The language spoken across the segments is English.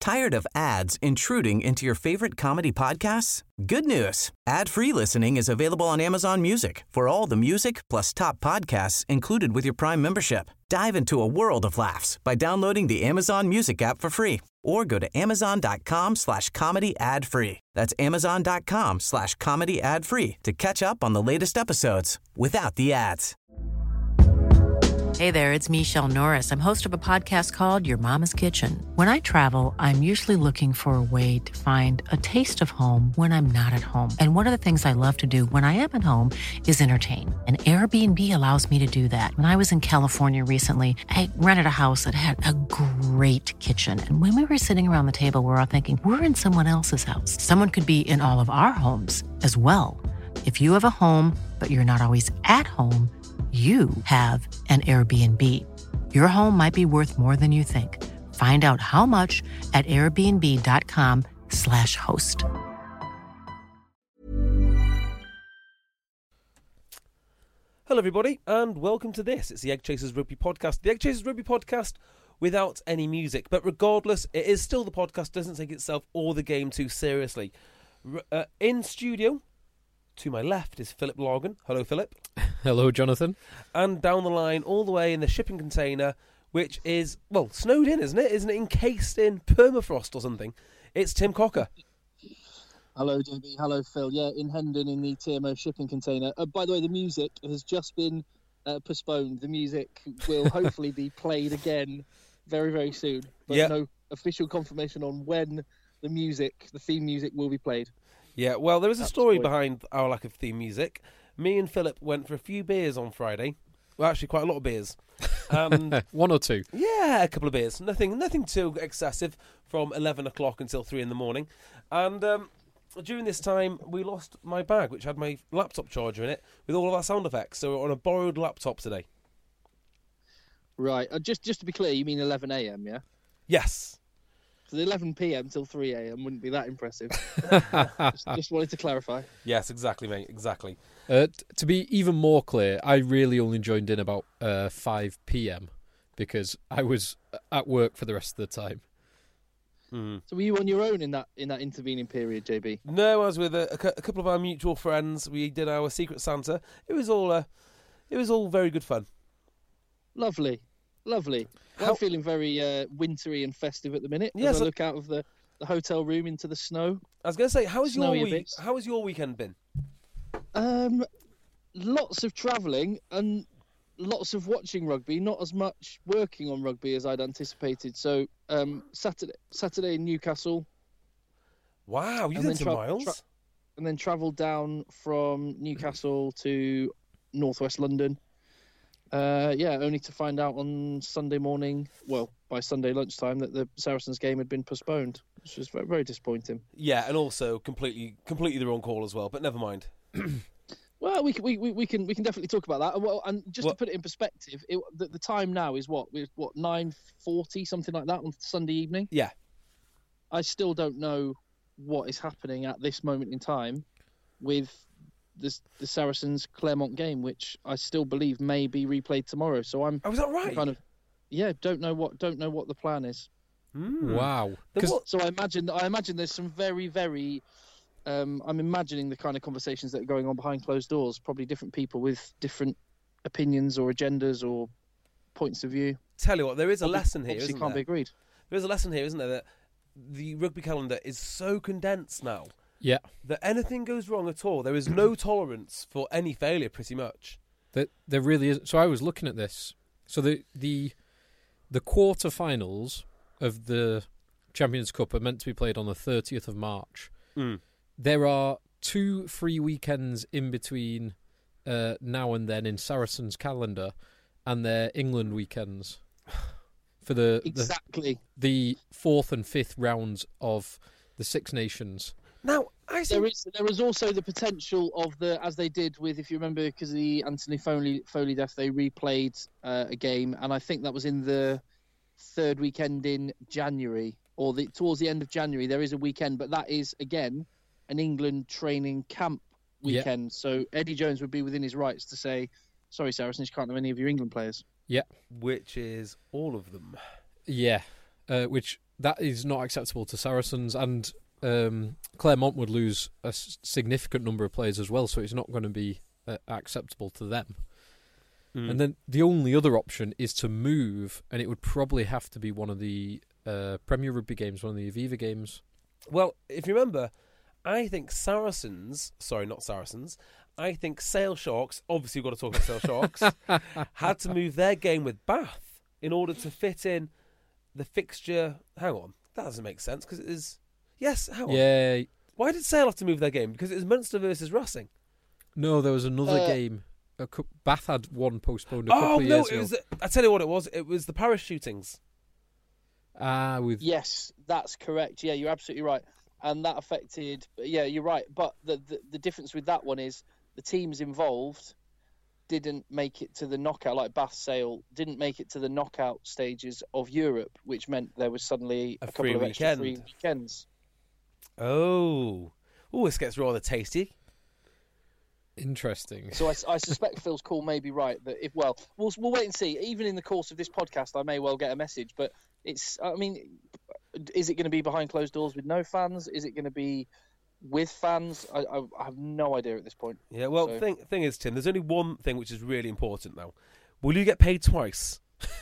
Tired of ads intruding into your favorite comedy podcasts? Good news. Ad-free listening is available on Amazon Music for all the music plus top podcasts included with your Prime membership. Dive into a world of laughs by downloading the Amazon Music app for free or go to amazon.com/comedy ad-free. That's amazon.com/comedy ad-free to catch up on the latest episodes without the ads. Hey there, it's Michelle Norris. I'm host of a podcast called Your Mama's Kitchen. When I travel, I'm usually looking for a way to find a taste of home when I'm not at home. And one of the things I love to do when I am at home is entertain. And Airbnb allows me to do that. When I was in California recently, I rented a house that had a great kitchen. And when we were sitting around the table, we were all thinking, we're in someone else's house. Someone could be in all of our homes as well. If you have a home, but you're not always at home, you have an Airbnb. Your home might be worth more than you think. Find out how much at airbnb.com/host. Hello, everybody, and welcome to this. It's the Egg Chasers Rugby Podcast. The Egg Chasers Rugby Podcast without any music. But regardless, it is still the podcast, doesn't take itself or the game too seriously. In studio, to my left is Philip Logan. Hello, Philip. Hello, Jonathan. And down the line, all the way in the shipping container, which is, well, snowed in, isn't it? Isn't it encased in permafrost or something? It's Tim Cocker. Hello, JB. Hello, Phil. Yeah, in Hendon in the TMO shipping container. By the way, the music has just been postponed. The music will hopefully be played again very, very soon. But no official confirmation on when the theme music will be played. Yeah, well, there is a story behind our lack of theme music. Me and Philip went for a few beers on Friday. Well, actually, quite a lot of beers. One or two? Yeah, a couple of beers. Nothing too excessive from 11 o'clock until 3 in the morning. And during this time, we lost my bag, which had my laptop charger in it, with all of our sound effects. So we're on a borrowed laptop today. Right. Just to be clear, you mean 11 a.m., yeah? Yes. So 11 p.m. till 3 a.m. wouldn't be that impressive. just wanted to clarify. Yes, exactly, mate, exactly. To be even more clear, I really only joined in about 5 p.m. because I was at work for the rest of the time. Mm. So were you on your own in that intervening period, JB? No, I was with a couple of our mutual friends. We did our Secret Santa. It was all very good fun. Lovely. I'm feeling very wintry and festive at the minute as I look out of the hotel room into the snow. I was going to say, how has your weekend been? Lots of travelling and lots of watching rugby, not as much working on rugby as I'd anticipated. So Saturday in Newcastle. Wow, you did some miles. And then travelled down from Newcastle to northwest London. Only to find out on Sunday morning, well, by Sunday lunchtime, that the Saracens game had been postponed, which was very, very disappointing. Yeah, and also completely the wrong call as well, but never mind. Well, we can definitely talk about that. Well, and just to put it in perspective, the time now is what 9:40, something like that, on Sunday evening. Yeah. I still don't know what is happening at this moment in time with the Saracens Clermont game, which I still believe may be replayed tomorrow. So I'm. Oh, is that right? Don't know what the plan is. Wow. So I imagine there's some very, very. I'm imagining the kind of conversations that are going on behind closed doors. Probably different people with different opinions or agendas or points of view. Tell you what, there is a lesson here, isn't there? Can't be agreed. There is a lesson here, isn't there? That the rugby calendar is so condensed now. Yeah. That anything goes wrong at all, there is no tolerance for any failure, pretty much. There really is. So I was looking at this. So the quarterfinals of the Champions Cup are meant to be played on the 30th of March. Mm. There are 2 free weekends in between now and then in Saracens' calendar, and their England weekends for the 4th and 5th rounds of the Six Nations. Now, there is also the potential of as they did with, if you remember, because of the Anthony Foley death, they replayed a game, and I think that was in the 3rd weekend in January, or towards the end of January. There is a weekend, but that is again an England training camp weekend. Yeah. So Eddie Jones would be within his rights to say, "Sorry, Saracens, you can't have any of your England players." Yeah, which is all of them. Yeah, which that is not acceptable to Saracens, and Claremont would lose a significant number of players as well, so it's not going to be acceptable to them. And then the only other option is to move, and it would probably have to be one of the Premier Rugby games, one of the Aviva games. Well, if you remember, I think I think Sale Sharks, obviously we've got to talk about Sale Sharks, had to move their game with Bath in order to fit in the fixture. Hang on, that doesn't make sense because it is. Yes, hang on. Yeah. Why did Sale have to move their game? Because it was Munster versus Racing. No, there was another game. Bath had one postponed a couple of years ago. I tell you what it was. It was the Paris shootings. Yes, that's correct. Yeah, you're absolutely right. And that affected... Yeah, you're right. But the difference with that one is the teams involved didn't make it to the knockout, like Bath Sale, didn't make it to the knockout stages of Europe, which meant there was suddenly a couple of extra free weekends. Oh, this gets rather tasty. Interesting. So I suspect Phil's call may be right. That we'll wait and see. Even in the course of this podcast, I may well get a message. But is it going to be behind closed doors with no fans? Is it going to be with fans? I have no idea at this point. Yeah. Well, thing is, Tim, there's only one thing which is really important now. Will you get paid twice?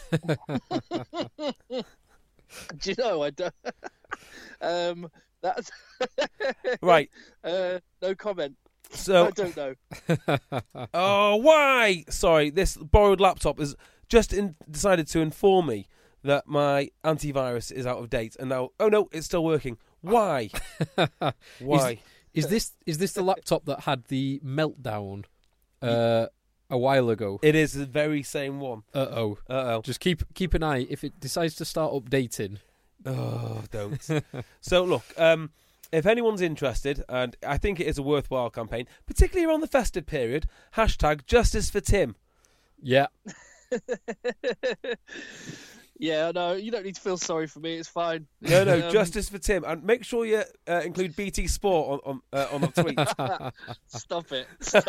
Do you know I don't? That's right. No comment. So I don't know. Oh, why? Sorry, this borrowed laptop has just decided to inform me that my antivirus is out of date, and now, oh no, it's still working. Why? Why? Is this the laptop that had the meltdown a while ago? It is the very same one. Uh-oh. Just keep an eye. If it decides to start updating. Oh, don't. So look, if anyone's interested, and I think it is a worthwhile campaign, particularly around the festive period, #Justice for Tim. Yeah. Yeah, no, you don't need to feel sorry for me. It's fine. No, Justice for Tim, and make sure you include BT Sport on the tweet. Stop it!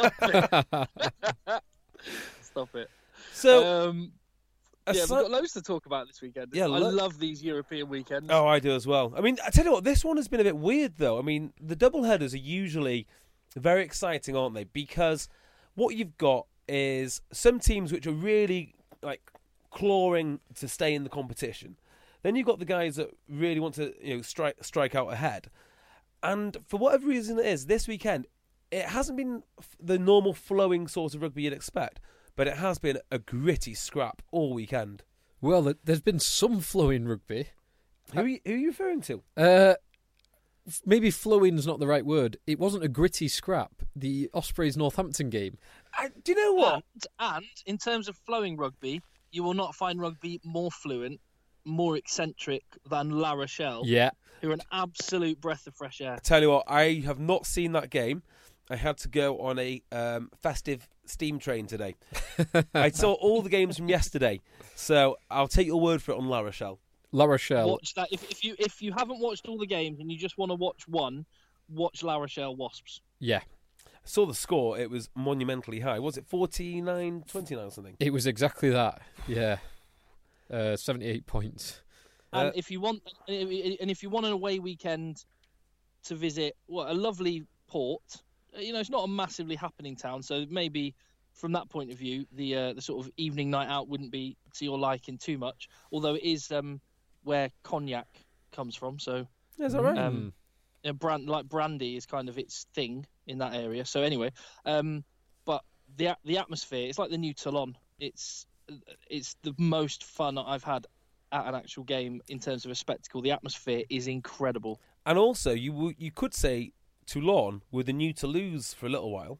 Stop it! So, we've got loads to talk about this weekend. Yeah, I love these European weekends. Oh, I do as well. I mean, I tell you what, this one has been a bit weird, though. I mean, the doubleheaders are usually very exciting, aren't they? Because what you've got is some teams which are really clawing to stay in the competition. Then you've got the guys that really want to strike out ahead. And for whatever reason it is, this weekend, it hasn't been the normal flowing sort of rugby you'd expect. But it has been a gritty scrap all weekend. Well, there's been some flowing rugby. Who are you referring to? Maybe flowing's not the right word. It wasn't a gritty scrap. The Ospreys Northampton game. Do you know what? And in terms of flowing rugby, you will not find rugby more fluent, more eccentric than La Rochelle. Yeah. Who are an absolute breath of fresh air. I tell you what, I have not seen that game. I had to go on a festive steam train today. I saw all the games from yesterday, so I'll take your word for it on La Rochelle. La Rochelle. Watch that. If you haven't watched all the games and you just want to watch one, watch La Rochelle Wasps. Yeah. I saw the score. It was monumentally high. Was it 49-29 or something? It was exactly that. Yeah. 78 points. And if you want an away weekend to visit a lovely port, it's not a massively happening town, so maybe from that point of view, the sort of evening night out wouldn't be to your liking too much. Although it is where cognac comes from, so is that right? Brandy is kind of its thing in that area. So anyway, but the atmosphere, it's like the new Toulon. It's the most fun I've had at an actual game in terms of a spectacle. The atmosphere is incredible. And also, you could say Toulon were the new Toulouse for a little while.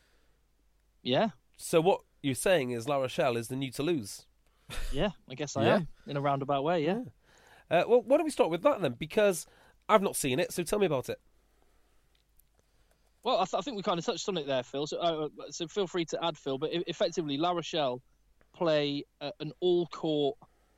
Yeah. So what you're saying is La Rochelle is the new Toulouse. Yeah, I guess I am in a roundabout way. Yeah. Well, why don't we start with that then? Because I've not seen it, so tell me about it. Well, I think we kind of touched on it there, Phil. So feel free to add, Phil. But effectively, La Rochelle play an all-court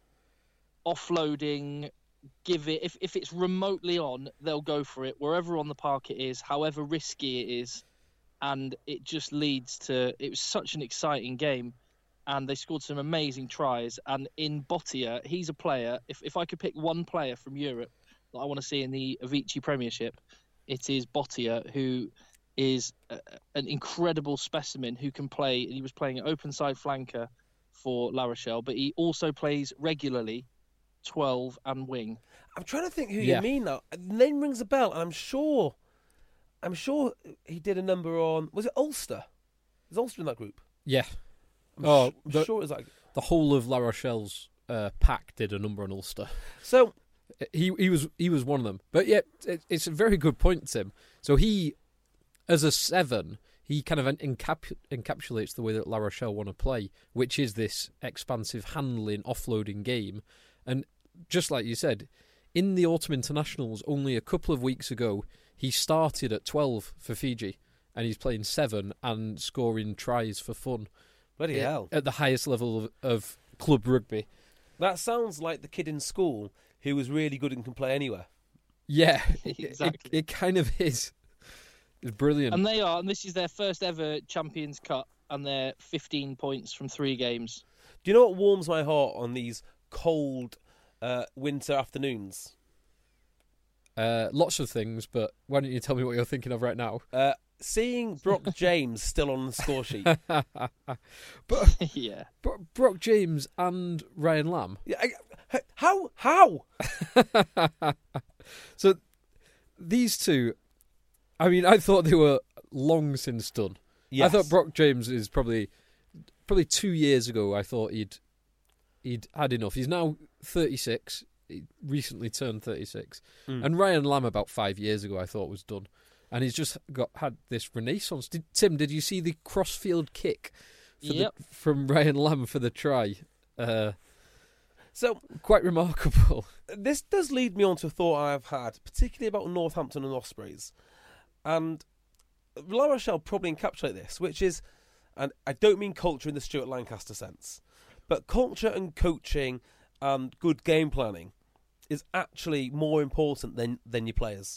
offloading. Give it if it's remotely on, they'll go for it wherever on the park it is, however risky it is, and it just leads to. It was such an exciting game. and they scored some amazing tries. And in Bottia, he's a player. If I could pick one player from Europe that I want to see in the Avicii Premiership, it is Bottia, who is an incredible specimen who can play. He was playing an open side flanker for La Rochelle, but he also plays regularly 12 and wing. I'm trying to think who you mean now. The name rings a bell, and I'm sure he did a number on. Was it Ulster? Is Ulster in that group? Yeah. I'm sure it was like the whole of La Rochelle's pack did a number on Ulster. So he was one of them. But yeah, it's a very good point, Tim. So he, as a 7, he kind of encapsulates the way that La Rochelle want to play, which is this expansive handling, offloading game. And just like you said, in the Autumn Internationals only a couple of weeks ago, he started at 12 for Fiji, and he's playing 7 and scoring tries for fun. Bloody hell. At the highest level of club rugby. That sounds like the kid in school who was really good and can play anywhere. Yeah, exactly. It kind of is. It's brilliant. And this is their first ever Champions Cup, and they're 15 points from 3 games. Do you know what warms my heart on these cold winter afternoons? Lots of things, but why don't you tell me what you're thinking of right now? Seeing Brock James still on the score sheet. But yeah, Brock James and Ryan Lamb. Yeah, how? So these two, I mean, I thought they were long since done. Yes. I thought Brock James is probably 2 years ago. I thought he'd had enough. He's now 36. He recently turned 36. And Ryan Lamb about 5 years ago I thought was done. And he's just had this renaissance. Tim, did you see the crossfield kick from Ryan Lamb for the try? So quite remarkable. This does lead me on to a thought I've had, particularly about Northampton and Ospreys. And La Rochelle probably encapsulate this, which is, and I don't mean culture in the Stuart Lancaster sense, but culture and coaching and good game planning is actually more important than your players.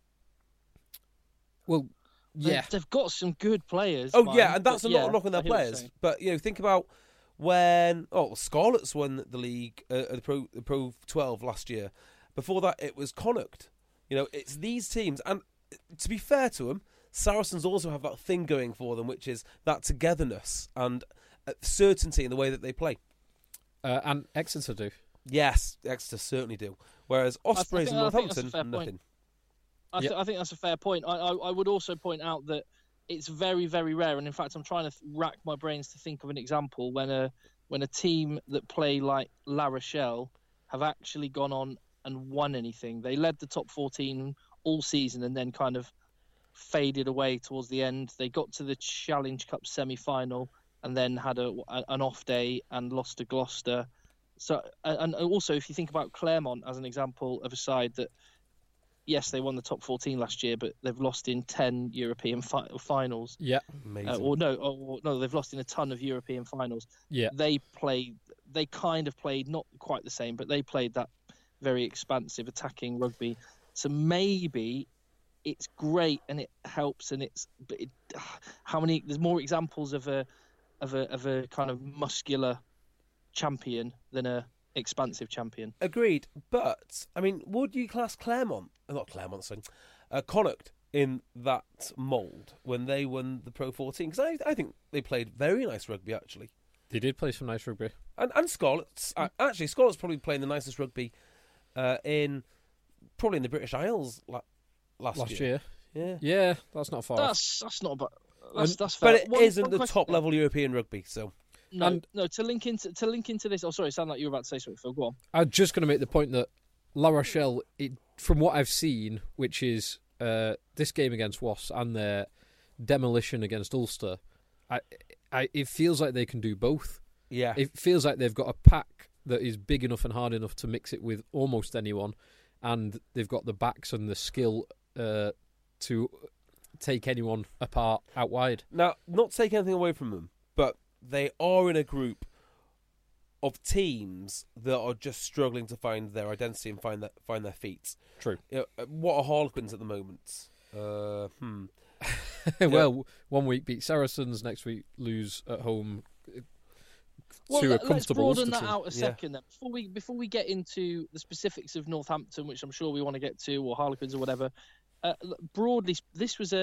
Well, yeah, they've got some good players. Oh, yeah, and that's not a knock on their players. But think about when Scarlets won the league, the Pro 12 last year. Before that, it was Connacht. It's these teams, and to be fair to them, Saracens also have that thing going for them, which is that togetherness and certainty in the way that they play. And Exeter do. Yes, Exeter certainly do. Whereas Ospreys and Northampton, nothing. I think that's a fair point. I would also point out that it's very, very rare, and in fact, I'm trying to rack my brains to think of an example when a team that play like La Rochelle have actually gone on and won anything. They led the top 14 all season and then kind of faded away towards the end. They got to the Challenge Cup semi-final and then had an off day and lost to Gloucester. So, and also, if you think about Claremont as an example of a side that, yes, they won the top 14 last year, but they've lost in 10 European finals. Yeah, amazing. No, they've lost in a ton of European finals. Yeah, they kind of played not quite the same, but they played that very expansive attacking rugby. So maybe it's great and it helps, and there's more examples of a kind of muscular champion than a expansive champion. Agreed, but I mean, would you class Connacht in that mould when they won the Pro 14? Because I think they played very nice rugby, actually. They did play some nice rugby. And Scarlets, actually, Scarlets probably playing the nicest rugby in the British Isles last year. Yeah, that's not far. That's not bad. That's fair. But it isn't the top level European rugby, so. No. To link into this. Oh, sorry, it sounded like you were about to say something, Phil. Go on. I'm just going to make the point that La Rochelle, from what I've seen, which is this game against Wasps and their demolition against Ulster, it feels like they can do both. Yeah, it feels like they've got a pack that is big enough and hard enough to mix it with almost anyone, and they've got the backs and the skill to take anyone apart out wide. Now, not take anything away from them, but they are in a group of teams that are just struggling to find their identity and find their feet. True. What are Harlequins at the moment? Well, 1 week beat Saracens, next week lose at home. to a comfortable let's broaden Ulster that team. out a second then. Before we get into the specifics of Northampton, which I'm sure we want to get to, or Harlequins or whatever, broadly, this was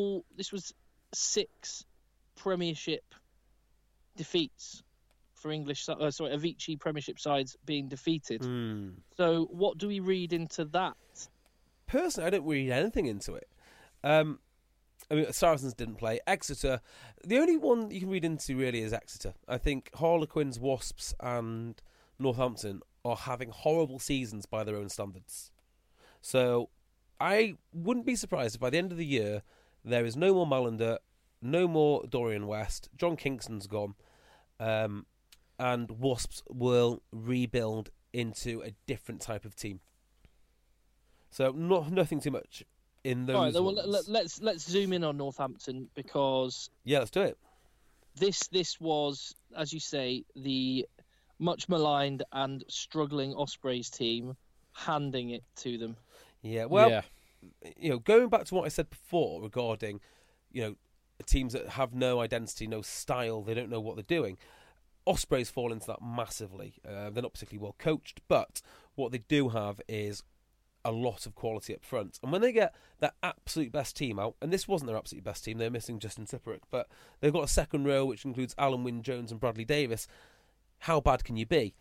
6 Premiership defeats for Avicii Premiership sides being defeated. So what do we read into that? Personally, I don't read anything into it. I mean, Saracens didn't play. Exeter, the only one you can read into really is Exeter. I think Harlequins, Wasps and Northampton are having horrible seasons by their own standards. So I wouldn't be surprised if by the end of the year there is no more Malander, no more Dorian West, John Kingston's gone, and Wasps will rebuild into a different type of team. So nothing too much in those. All right, well, let's zoom in on Northampton, because let's do it. This was, as you say, the much maligned and struggling Ospreys team handing it to them. Yeah, well, going back to what I said before regarding, teams that have no identity, no style, they don't know what they're doing. Ospreys fall into that massively. They're not particularly well coached, but what they do have is a lot of quality up front. And when they get that absolute best team out, and this wasn't their absolute best team, they're missing Justin Tipuric, but they've got a second row which includes Alan Wynne-Jones and Bradley Davis. How bad can you be?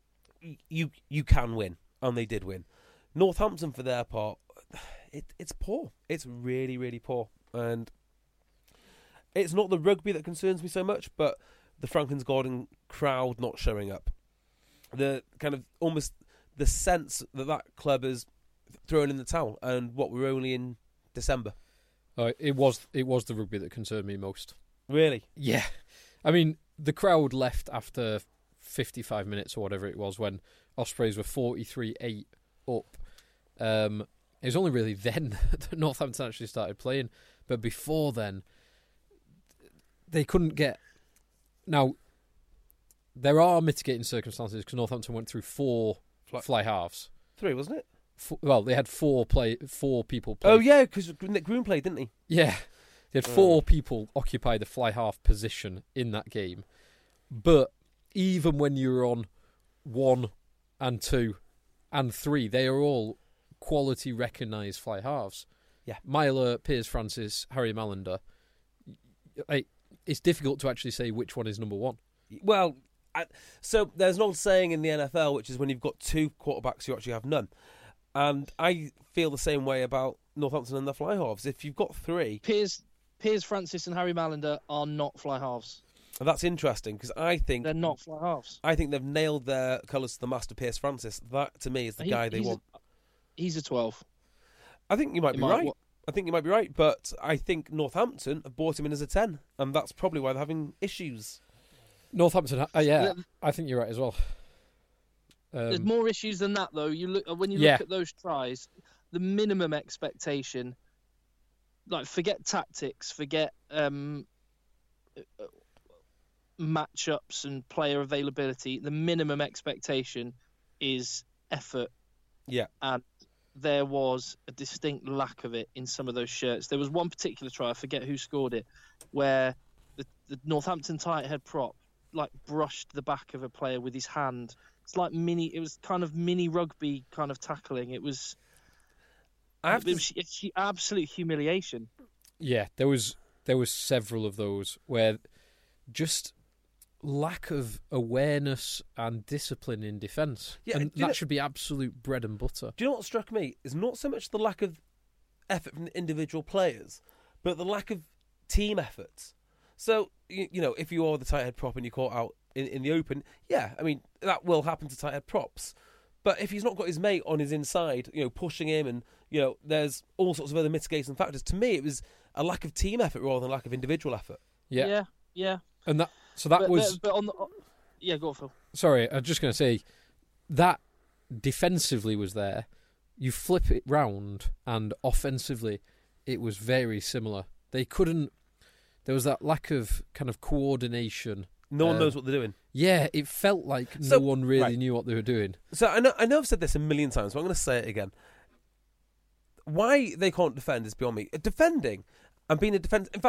You can win, and they did win. Northampton, for their part, it's poor. It's really, really poor. And it's not the rugby that concerns me so much, but the Franklin's Garden crowd not showing up. The kind of almost the sense that club is thrown in the towel, and we're only in December. It was the rugby that concerned me most. Really? Yeah. I mean, the crowd left after 55 minutes or whatever it was when Ospreys were 43-8 up. It was only really then that Northampton actually started playing, but before then they couldn't get. Now there are mitigating circumstances because Northampton went through 4 fly halves. 3, wasn't it? They had 4 people play. Oh yeah, because Nick Groom played, didn't he? Yeah, they had 4 people occupy the fly half position in that game. But even when you were on 1 and 2 and 3, they are all quality recognised fly halves. Yeah, Myler, Piers Francis, Harry Malander. It's difficult to actually say which one is number 1. Well, so there's an old saying in the NFL, which is when you've got 2 quarterbacks, you actually have none. And I feel the same way about Northampton and the fly halves. If you've got 3... Piers Francis and Harry Malander are not fly halves. That's interesting, because I think... They're not fly halves. I think they've nailed their colours to the mast of Piers Francis. That, to me, is the guy they want. He's a 12. I think you might be right. I think you might be right, but I think Northampton have bought him in as a 10, and that's probably why they're having issues. Northampton, I think you're right as well. There's more issues than that, though. When you look at those tries, the minimum expectation, like forget tactics, forget matchups and player availability. The minimum expectation is effort. Yeah, and there was a distinct lack of it in some of those shirts. There was one particular try, I forget who scored it, where the Northampton tight head prop brushed the back of a player with his hand. It's it was kind of mini rugby kind of tackling. It was absolute humiliation. Yeah, there was several of those where just lack of awareness and discipline in defence. Yeah, and that should be absolute bread and butter. Do you know what struck me? Is not so much the lack of effort from the individual players, but the lack of team efforts. So, if you are the tight head prop and you're caught out in the open, yeah, I mean, that will happen to tight head props. But if he's not got his mate on his inside, pushing him and, there's all sorts of other mitigating factors. To me, it was a lack of team effort rather than a lack of individual effort. Yeah. And that was... But yeah, go on, Phil. Sorry, I was just going to say, that defensively was there. You flip it round, and offensively, it was very similar. They couldn't... There was that lack of kind of coordination. No one knows what they're doing. Yeah, it felt like no one really knew what they were doing. So I know I've said this a million times, but I'm going to say it again. Why they can't defend is beyond me. Defending and being a defence... In fact,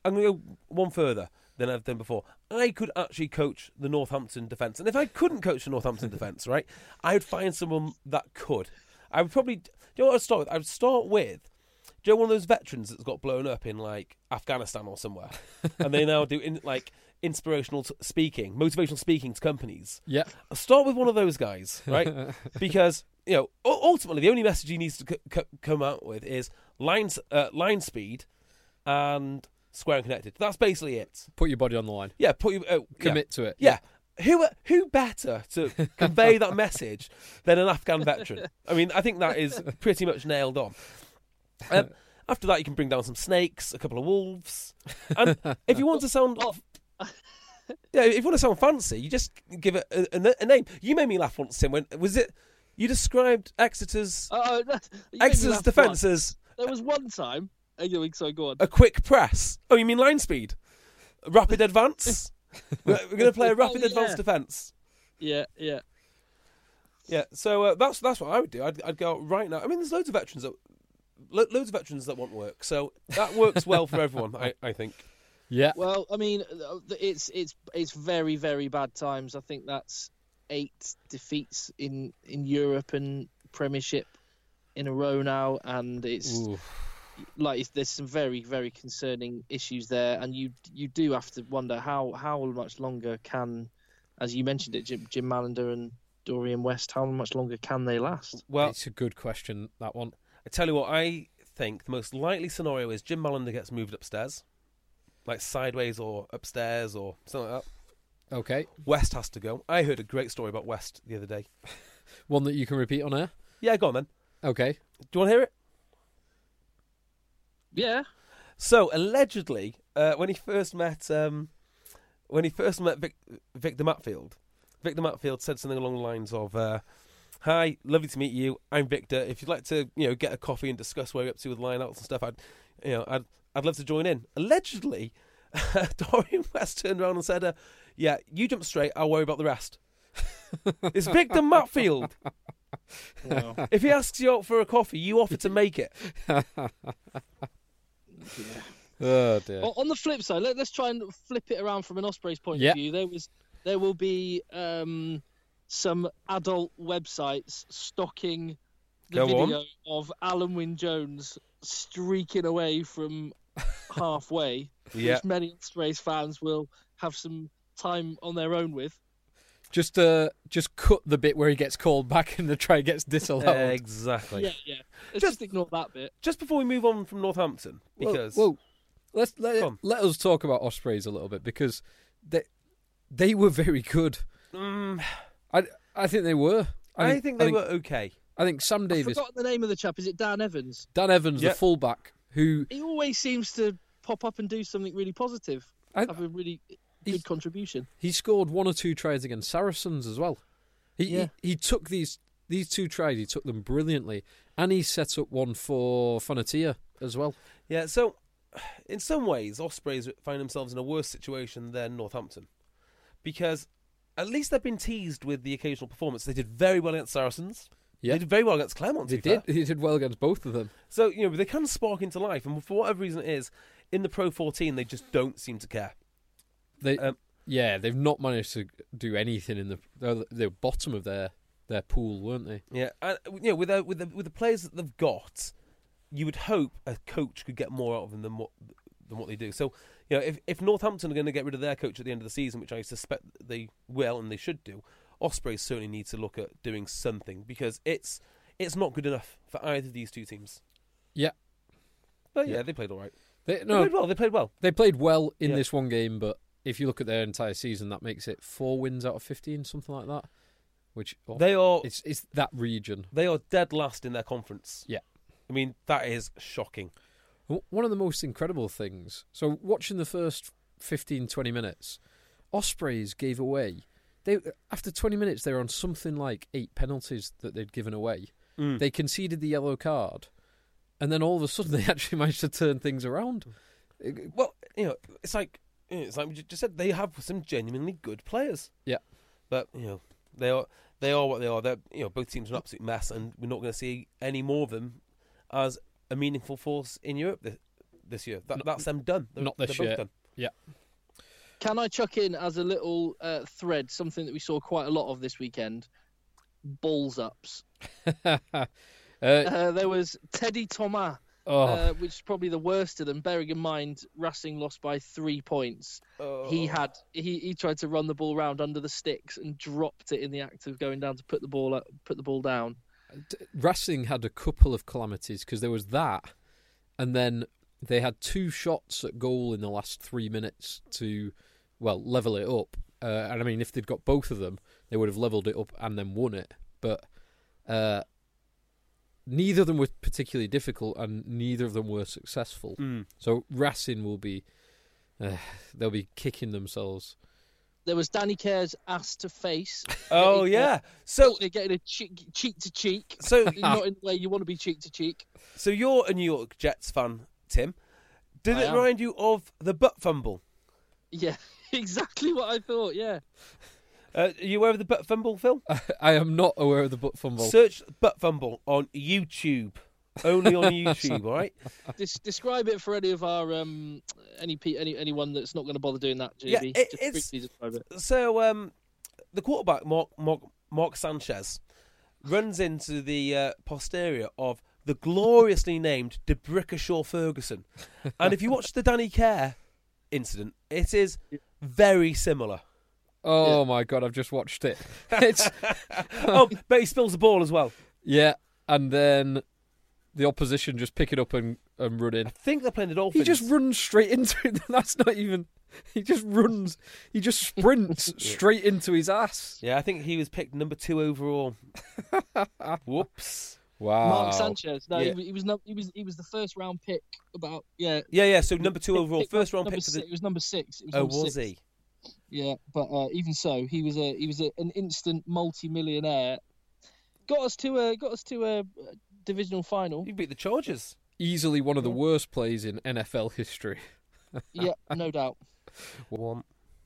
I'm going to go one further than I've done before. I could actually coach the Northampton defence. And if I couldn't coach the Northampton defence, right, I would find someone that could. I would probably... Do you know what I'd start with? I would start with... Do you know one of those veterans that's got blown up in, like, Afghanistan or somewhere? And they now do, motivational speaking to companies. Yeah. I'll start with one of those guys, right? Because, ultimately, the only message he needs to come out with is line speed and square and connected. That's basically it. Put your body on the line. Yeah, commit to it. Yeah. Who better to convey that message than an Afghan veteran? I mean, I think that is pretty much nailed on. After that, you can bring down some snakes, a couple of wolves, and if you want to sound, if you want to sound fancy, you just give it a name. You made me laugh once, Tim. When was it? You described Exeter's defence as. There was one time. So go on. A quick press. Oh, you mean line speed? Rapid advance. We're going to play a rapid advance defence. Yeah. Yeah. So that's what I would do. I'd go out right now. I mean, there's loads of veterans that want work, so that works well for everyone. I think. Yeah. Well, I mean, it's very, very bad times. I think that's 8 defeats in Europe and Premiership in a row now, and it's. Ooh. There's some very, very concerning issues there, and you do have to wonder how much longer can, as you mentioned it, Jim Mallender and Dorian West, how much longer can they last? Well, it's a good question, that one. I tell you what, I think the most likely scenario is Jim Mallender gets moved upstairs, like sideways or upstairs or something like that. Okay. West has to go. I heard a great story about West the other day. One that you can repeat on air? Yeah, go on then. Okay. Do you want to hear it? Yeah. So allegedly, when he first met Victor Matfield, Victor Matfield said something along the lines of, "Hi, lovely to meet you. I'm Victor. If you'd like to, get a coffee and discuss where you're up to with lineouts and stuff, I'd love to join in." Allegedly, Dorian West turned around and said, "Yeah, you jump straight. I'll worry about the rest." It's Victor Matfield. Wow. If he asks you out for a coffee, you offer to make it. Yeah. Oh dear. On the flip side, let's try and flip it around from an Ospreys point of view. There will be some adult websites stocking the video of Alan Wynne-Jones streaking away from halfway, which many Ospreys fans will have some time on their own with. Just cut the bit where he gets called back and the try gets disallowed. Exactly. Yeah. Let's just ignore that bit. Just before we move on from Northampton, because let us talk about Ospreys a little bit, because they were very good. I think they were. I think they were okay. I think Sam Davis. I've forgotten the name of the chap. Is it Dan Evans? Dan Evans, the fullback, who he always seems to pop up and do something really positive. Have a really good contribution. He scored 1 or 2 tries against Saracens as well. He took these 2 tries, he took them brilliantly, and he set up one for Fonatia as well. Yeah, so in some ways, Ospreys find themselves in a worse situation than Northampton, because at least they've been teased with the occasional performance. They did very well against Saracens. Yeah. They did very well against Claremont. They did well against both of them. So they can spark into life, and for whatever reason it is, in the Pro 14 they just don't seem to care. They've not managed to do anything in the bottom of their pool, weren't they? Yeah, and with the players that they've got, you would hope a coach could get more out of them than what they do. So if Northampton are going to get rid of their coach at the end of the season, which I suspect they will and they should do, Ospreys certainly need to look at doing something, because it's not good enough for either of these two teams. Yeah, but they played all right. They played well. They played well in this one game, but if you look at their entire season, that makes it 4 wins out of 15, something like that. Which it's that region. They are dead last in their conference. Yeah, I mean that is shocking. One of the most incredible things. So watching the first 15-20 minutes, Ospreys gave away. After 20 minutes, they were on something like 8 penalties that they'd given away. They conceded the yellow card, and then all of a sudden they actually managed to turn things around. Well, it's like we just said, they have some genuinely good players. Yeah, but they are what they are. They're both teams are an absolute mess, and we're not going to see any more of them as a meaningful force in Europe this year. That's them done. Not this year. Done. Yeah. Can I chuck in as a little thread something that we saw quite a lot of this weekend? Balls ups. There was Teddy Thomas, which is probably the worst of them. Bearing in mind, Racing lost by 3 points. He tried to run the ball round under the sticks and dropped it in the act of going down to put the ball down. Racing had a couple of calamities because there was that, and then they had 2 shots at goal in the last 3 minutes to, level it up. And I mean, if they'd got both of them, they would have levelled it up and then won it. But neither of them were particularly difficult, and neither of them were successful. So Racing will be, they'll be kicking themselves. There was Danny Care's ass to face. Oh, yeah. So they're getting a cheek to cheek. So not in the way you want to be cheek to cheek. So you're a New York Jets fan, Tim. Did it remind you of the butt fumble? Yeah, exactly what I thought, yeah. Are you aware of the butt fumble, Phil? I am not aware of the butt fumble. Search butt fumble on YouTube. Only on YouTube, all right? Describe it for any of our anyone that's not going to bother doing that, JB. Yeah, Just describe it. So the quarterback, Mark Sanchez, runs into the posterior of the gloriously named DeBrickashaw Ferguson. And if you watch the Danny Care incident, it is very similar. Oh, my God, I've just watched it. But he spills the ball as well. Yeah, and then the opposition just pick it up and run in. I think they're playing the Dolphins. He just runs straight into it. That's not even... He just runs. He just sprints straight into his ass. Yeah, I think he was picked number 2 overall. Whoops. Wow. Mark Sanchez. No, yeah. he was the first round pick. So number 2 overall, first round pick. It was number 6. Was he? Yeah, but even so, he was an instant multi-millionaire. Got us to a divisional final. He beat the Chargers. Easily one of the worst plays in NFL history. Yeah, no doubt. One.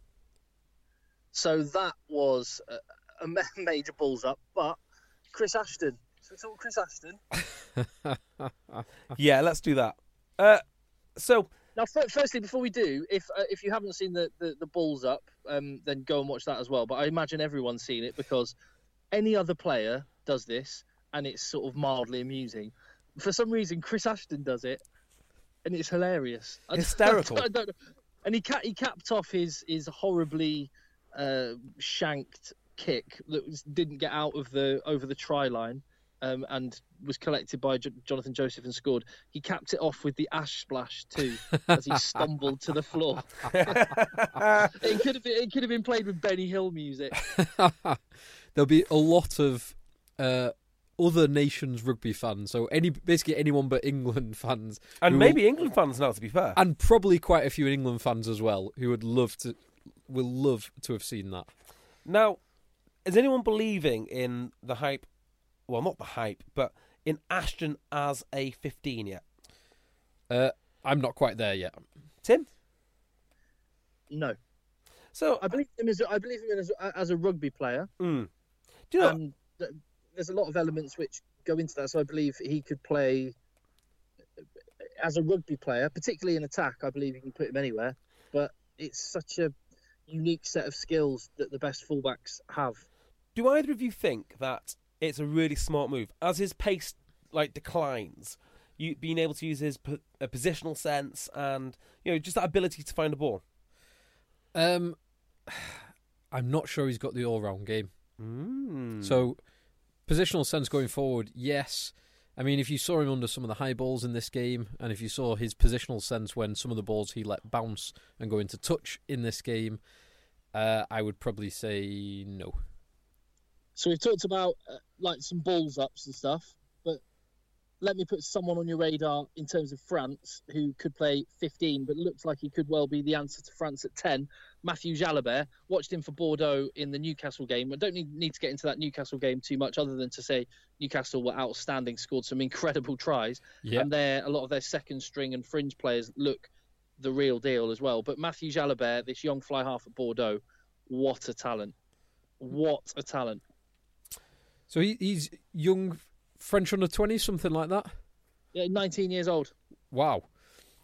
So that was a major balls up, but Chris Ashton. So we talk Chris Ashton. Yeah, let's do that. So now, firstly, before we do, if you haven't seen the balls up, then go and watch that as well. But I imagine everyone's seen it because any other player does this, and it's sort of mildly amusing. For some reason, Chris Ashton does it, and it's hilarious. Hysterical. I don't know. And he capped off his horribly shanked kick that didn't get out of over the try line, and was collected by Jonathan Joseph and scored. He capped it off with the ash splash too, as he stumbled to the floor. It could have been played with Benny Hill music. There'll be a lot of other nations' rugby fans, so basically anyone but England fans, and maybe England fans now, to be fair, and probably quite a few England fans as well, who will love to have seen that. Now, is anyone believing in the hype? Well, not the hype, but in Ashton as a 15 yet? I'm not quite there yet. Tim? No. So I believe him as a rugby player. Do you know? And there's a lot of elements which go into that. So I believe he could play as a rugby player, particularly in attack. I believe you can put him anywhere. But it's such a unique set of skills that the best fullbacks have. Do either of you think that it's a really smart move as his pace declines? You being able to use his positional sense and just that ability to find a ball. I'm not sure he's got the all-round game. So, positional sense going forward, yes. I mean, if you saw him under some of the high balls in this game, and if you saw his positional sense when some of the balls he let bounce and go into touch in this game, I would probably say no. So we've talked about some balls ups and stuff, but let me put someone on your radar in terms of France who could play 15, but looks like he could well be the answer to France at 10. Matthew Jalabert. Watched him for Bordeaux in the Newcastle game. I don't need to get into that Newcastle game too much, other than to say Newcastle were outstanding, scored some incredible tries, and a lot of their second string and fringe players look the real deal as well. But Matthew Jalabert, this young fly half at Bordeaux, what a talent! What a talent! So he's young, French under 20, something like that? Yeah, 19 years old. Wow.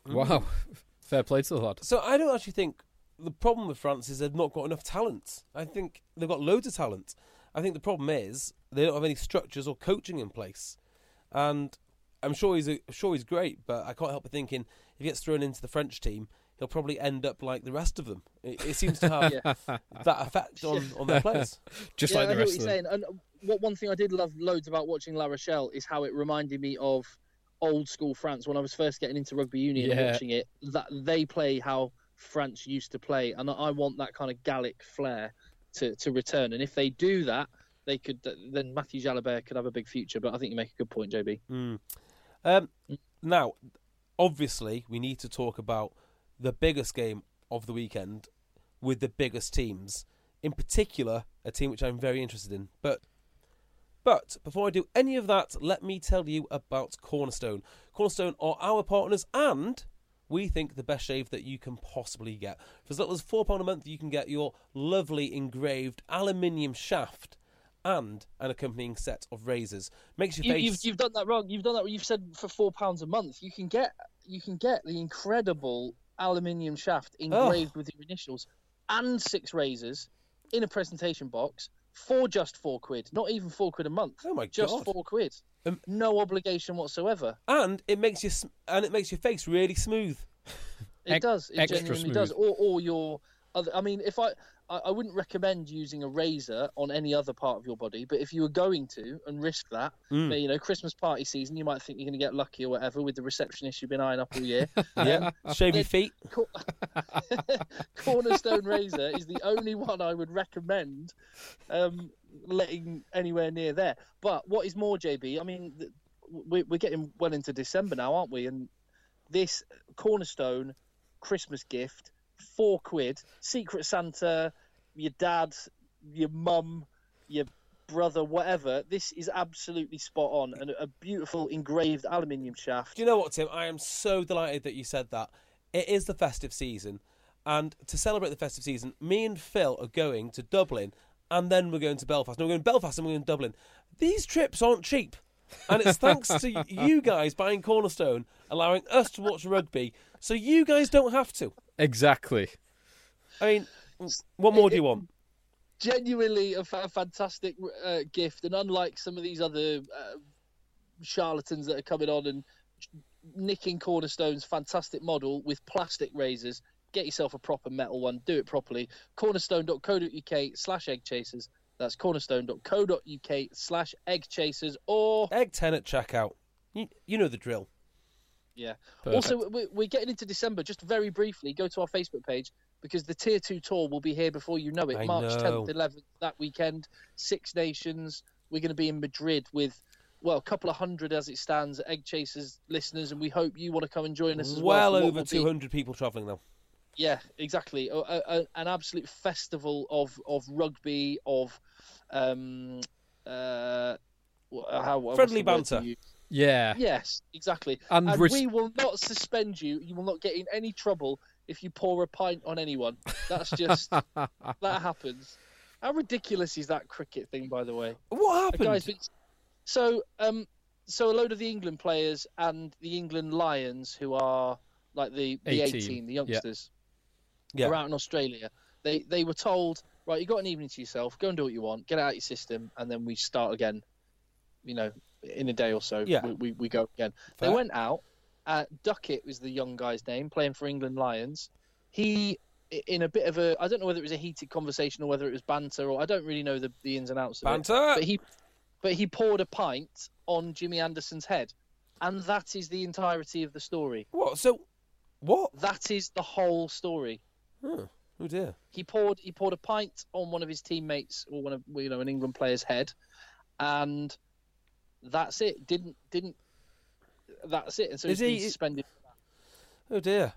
Wow. Fair play to the lad. So I don't actually think the problem with France is they've not got enough talent. I think they've got loads of talent. I think the problem is they don't have any structures or coaching in place. And I'm sure he's great, but I can't help but thinking if he gets thrown into the French team, he'll probably end up like the rest of them. It seems to have that effect on their players. Just like the rest of them. Saying. And one thing I did love loads about watching La Rochelle is how it reminded me of old school France when I was first getting into rugby union and watching it. That they play how France used to play, and I want that kind of Gallic flair to return. And if they do that, they could. Then Matthew Jalabert could have a big future. But I think you make a good point, JB. Now, obviously, we need to talk about the biggest game of the weekend with the biggest teams. In particular, a team which I'm very interested in. But before I do any of that, let me tell you about Cornerstone. Cornerstone are our partners, and we think the best shave that you can possibly get. For as little as £4 a month, you can get your lovely engraved aluminium shaft and an accompanying set of razors. Makes your face... You've done that wrong. You've done that. You've said for £4 a month, you can get the incredible aluminium shaft engraved with your initials and 6 razors in a presentation box for just £4, not even £4 a month. Oh my just God. Just £4. No obligation whatsoever. And it makes your face really smooth. It does. It extra genuinely smooth. does. Or your other. I mean, if I wouldn't recommend using a razor on any other part of your body, but if you were going to and risk that, you know, Christmas party season, you might think you're going to get lucky or whatever with the receptionist you've been eyeing up all year. Shave your feet. Cornerstone razor is the only one I would recommend letting anywhere near there. But what is more, JB? I mean, we're getting well into December now, aren't we? And this Cornerstone Christmas gift, £4, Secret Santa, your dad, your mum, your brother, whatever. This is absolutely spot on, and a beautiful engraved aluminium shaft. Do you know what, Tim? I am so delighted that you said that. It is the festive season, and to celebrate the festive season, me and Phil are going to Dublin, and then we're going to Belfast. No, we're going to Belfast and we're going to Dublin. These trips aren't cheap, and it's thanks to you guys buying Cornerstone, allowing us to watch rugby, so you guys don't have to. Exactly. I mean, what more do you want? Genuinely a fantastic gift, and unlike some of these other charlatans that are coming on and nicking Cornerstone's fantastic model with plastic razors, get yourself a proper metal one. Do it properly. Cornerstone.co.uk/eggchasers. That's cornerstone.co.uk/eggchasers or Egg 10 at checkout. You know the drill. Yeah. Perfect. Also, we're getting into December. Just very briefly, go to our Facebook page because the Tier 2 tour will be here before you know it. I March know. 10th, 11th, that weekend. 6 nations. We're going to be in Madrid with, well, a couple of hundred as it stands, Egg Chasers listeners, and we hope you want to come and join us as well. Well over 200 people travelling now. Yeah, exactly. An absolute festival of rugby, of Friendly what's the word banter. Yeah. Yes, exactly. And we will not suspend you. You will not get in any trouble if you pour a pint on anyone. That's just that happens. How ridiculous is that cricket thing, by the way? What happened? So a load of the England players and the England Lions, who are like the 18, the youngsters, are out in Australia. They were told, right, you got an evening to yourself. Go and do what you want. Get it out of your system, and then we start again. You know, in a day or so, we go again. Fair. They went out. Duckett was the young guy's name, playing for England Lions. He, in a bit of a, I don't know whether it was a heated conversation or whether it was banter, or I don't really know the ins and outs of banter. It. But he poured a pint on Jimmy Anderson's head, and that is the entirety of the story. What? So, what? That is the whole story. Oh dear. He poured a pint on one of his teammates or one of an England player's head, and that's it. That's it. And so he's been suspended for that. Oh dear.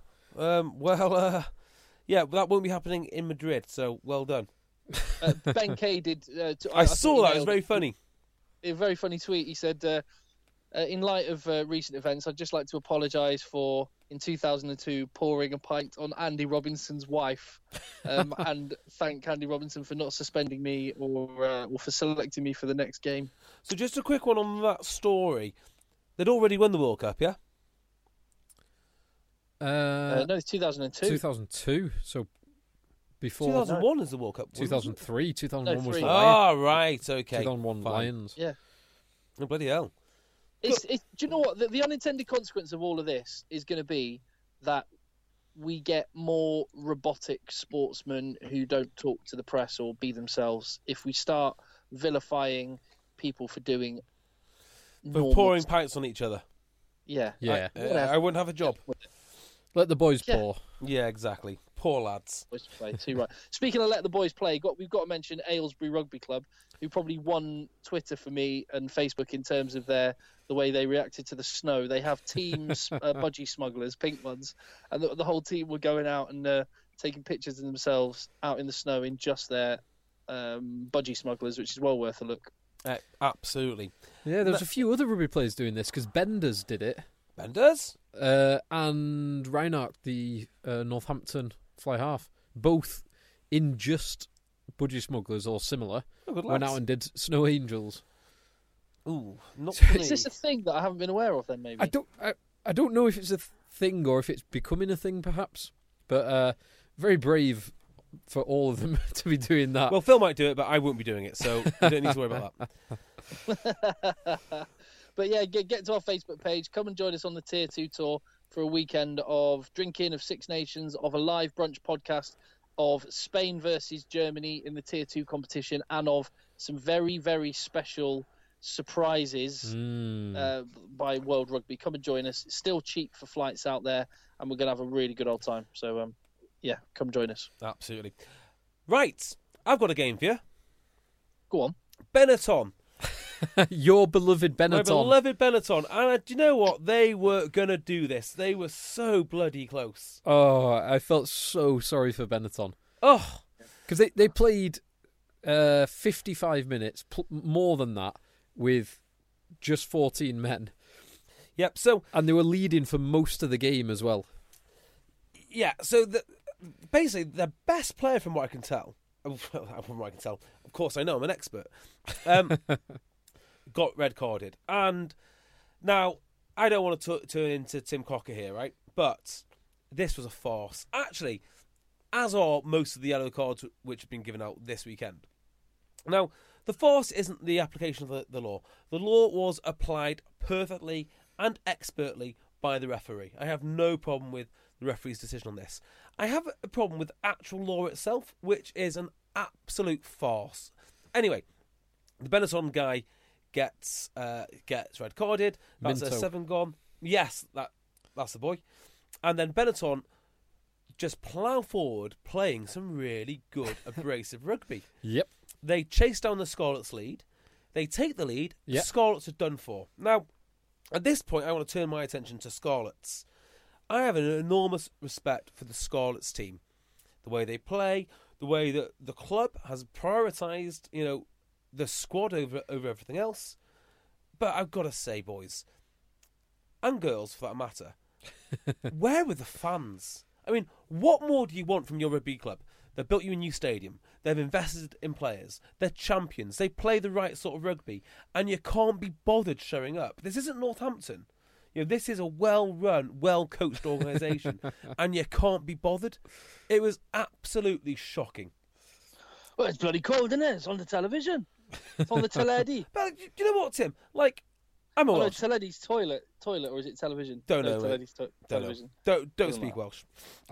Yeah, that won't be happening in Madrid. So well done. Ben Kay did. I saw that. It was very funny. A very funny tweet. He said, "In light of recent events, I'd just like to apologise for in 2002 pouring a pint on Andy Robinson's wife, and thank Andy Robinson for not suspending me or for selecting me for the next game." So just a quick one on that story. They'd already won the World Cup, yeah? No, it's 2002. 2002. So before 2001 is the World Cup. 2003. 2001 was the Lions. Lions. Oh, right, okay. 2001 Fine. Lions. Yeah. Oh, bloody hell. Do you know what? The unintended consequence of all of this is going to be that we get more robotic sportsmen who don't talk to the press or be themselves if we start vilifying people for doing pouring pints on each other. Yeah. I wouldn't have a job. Let the boys pour. Yeah, exactly. Poor lads. Boys play too right. Speaking of let the boys play, we've got to mention Aylesbury Rugby Club, who probably won Twitter for me and Facebook in terms of the way they reacted to the snow. They have teams, budgie smugglers, pink ones, and the whole team were going out and taking pictures of themselves out in the snow in just their budgie smugglers, which is well worth a look. Absolutely. Yeah, there's a few other rugby players doing this because Benders did it. Benders? And Reinhardt, the Northampton fly half, both in just budgie smugglers or similar, went out and did Snow Angels. Ooh, not for me. Is this a thing that I haven't been aware of then, maybe? I don't know if it's a thing or if it's becoming a thing, perhaps. But very brave for all of them to be doing that. Well, Phil might do it, but I won't be doing it, so you don't need to worry about that. But yeah, get to our Facebook page. Come and join us on the Tier 2 tour for a weekend of drinking, of Six Nations, of a live brunch podcast, of Spain versus Germany in the Tier 2 competition, and of some very, very special surprises by World Rugby. Come and join us. It's still cheap for flights out there, and we're going to have a really good old time. So, yeah, come join us. Absolutely. Right, I've got a game for you. Go on. Benetton. Your beloved Benetton. My beloved Benetton. And do you know what? They were going to do this. They were so bloody close. Oh, I felt so sorry for Benetton. Oh. Because they played 55 minutes, more than that, with just 14 men. Yep, so... And they were leading for most of the game as well. Yeah, so basically the best player from what I can tell... From what I can tell. Of course, I know, I'm an expert. Got red carded. And now, I don't want to turn into Tim Cocker here, right? But this was a farce. Actually, as are most of the yellow cards which have been given out this weekend. Now, the farce isn't the application of the law. The law was applied perfectly and expertly by the referee. I have no problem with the referee's decision on this. I have a problem with actual law itself, which is an absolute farce. Anyway, the Benetton guy gets red carded. That's a 7 gone. Yes, that's the boy. And then Benetton just plough forward, playing some really good abrasive rugby. Yep. They chase down the Scarlets' lead. They take the lead. Yep. The Scarlets are done for. Now, at this point, I want to turn my attention to Scarlets. I have an enormous respect for the Scarlets team. The way they play, the way that the club has prioritised, the squad over everything else. But I've got to say, boys, and girls for that matter, where were the fans? I mean, what more do you want from your rugby club? They've built you a new stadium. They've invested in players. They're champions. They play the right sort of rugby. And you can't be bothered showing up. This isn't Northampton. This is a well-run, well-coached organisation. And you can't be bothered. It was absolutely shocking. Well, it's bloody cold, isn't it? It's on the television. It's on the teledi. But do you know what, Tim? I'm a Welsh. Teledi's toilet, or is it television? Don't know. Teledi's television. Don't speak Welsh.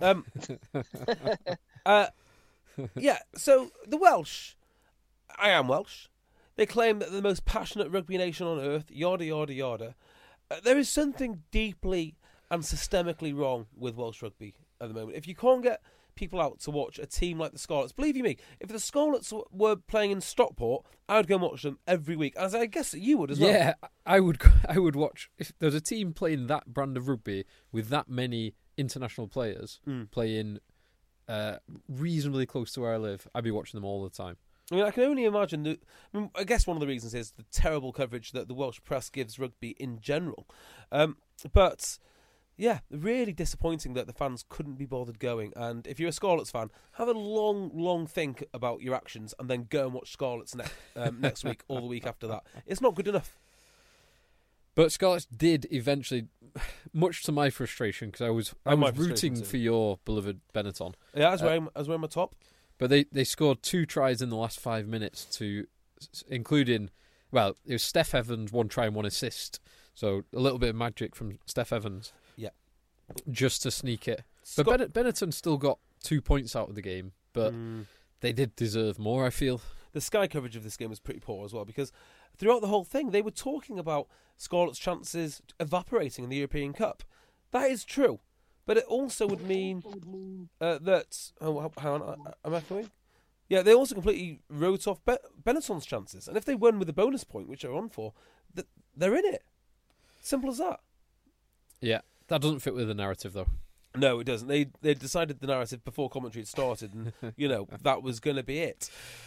Yeah, so the Welsh, I am Welsh. They claim that they're the most passionate rugby nation on earth, yada, yada, yada. There is something deeply and systemically wrong with Welsh rugby at the moment. If you can't get people out to watch a team like the Scarlets, believe you me, if the Scarlets were playing in Stockport, I would go and watch them every week, as I guess that you would as well. Yeah, I would watch. If there's a team playing that brand of rugby with that many international players playing reasonably close to where I live, I'd be watching them all the time. I mean, I can only imagine I guess one of the reasons is the terrible coverage that the Welsh press gives rugby in general. But yeah, really disappointing that the fans couldn't be bothered going. And if you're a Scarlets fan, have a long think about your actions and then go and watch Scarlets next week or the week after that. It's not good enough. But Scarlets did eventually, much to my frustration, because I was rooting for your beloved Benetton. Yeah, I was wearing my top. But they scored 2 tries in the last 5 minutes, including, well, it was Steph Evans, 1 try and 1 assist. So a little bit of magic from Steph Evans. Yeah. Just to sneak it. But Benetton still got 2 points out of the game, but they did deserve more, I feel. The Sky coverage of this game was pretty poor as well, because throughout the whole thing, they were talking about Scarlet's chances evaporating in the European Cup. That is true. But it also would mean that... Oh, hang on, am I echoing? Yeah, they also completely wrote off Benetton's chances. And if they won with a bonus point, which they're on for, they're in it. Simple as that. Yeah, that doesn't fit with the narrative, though. No, it doesn't. They decided the narrative before commentary had started, and, that was going to be it.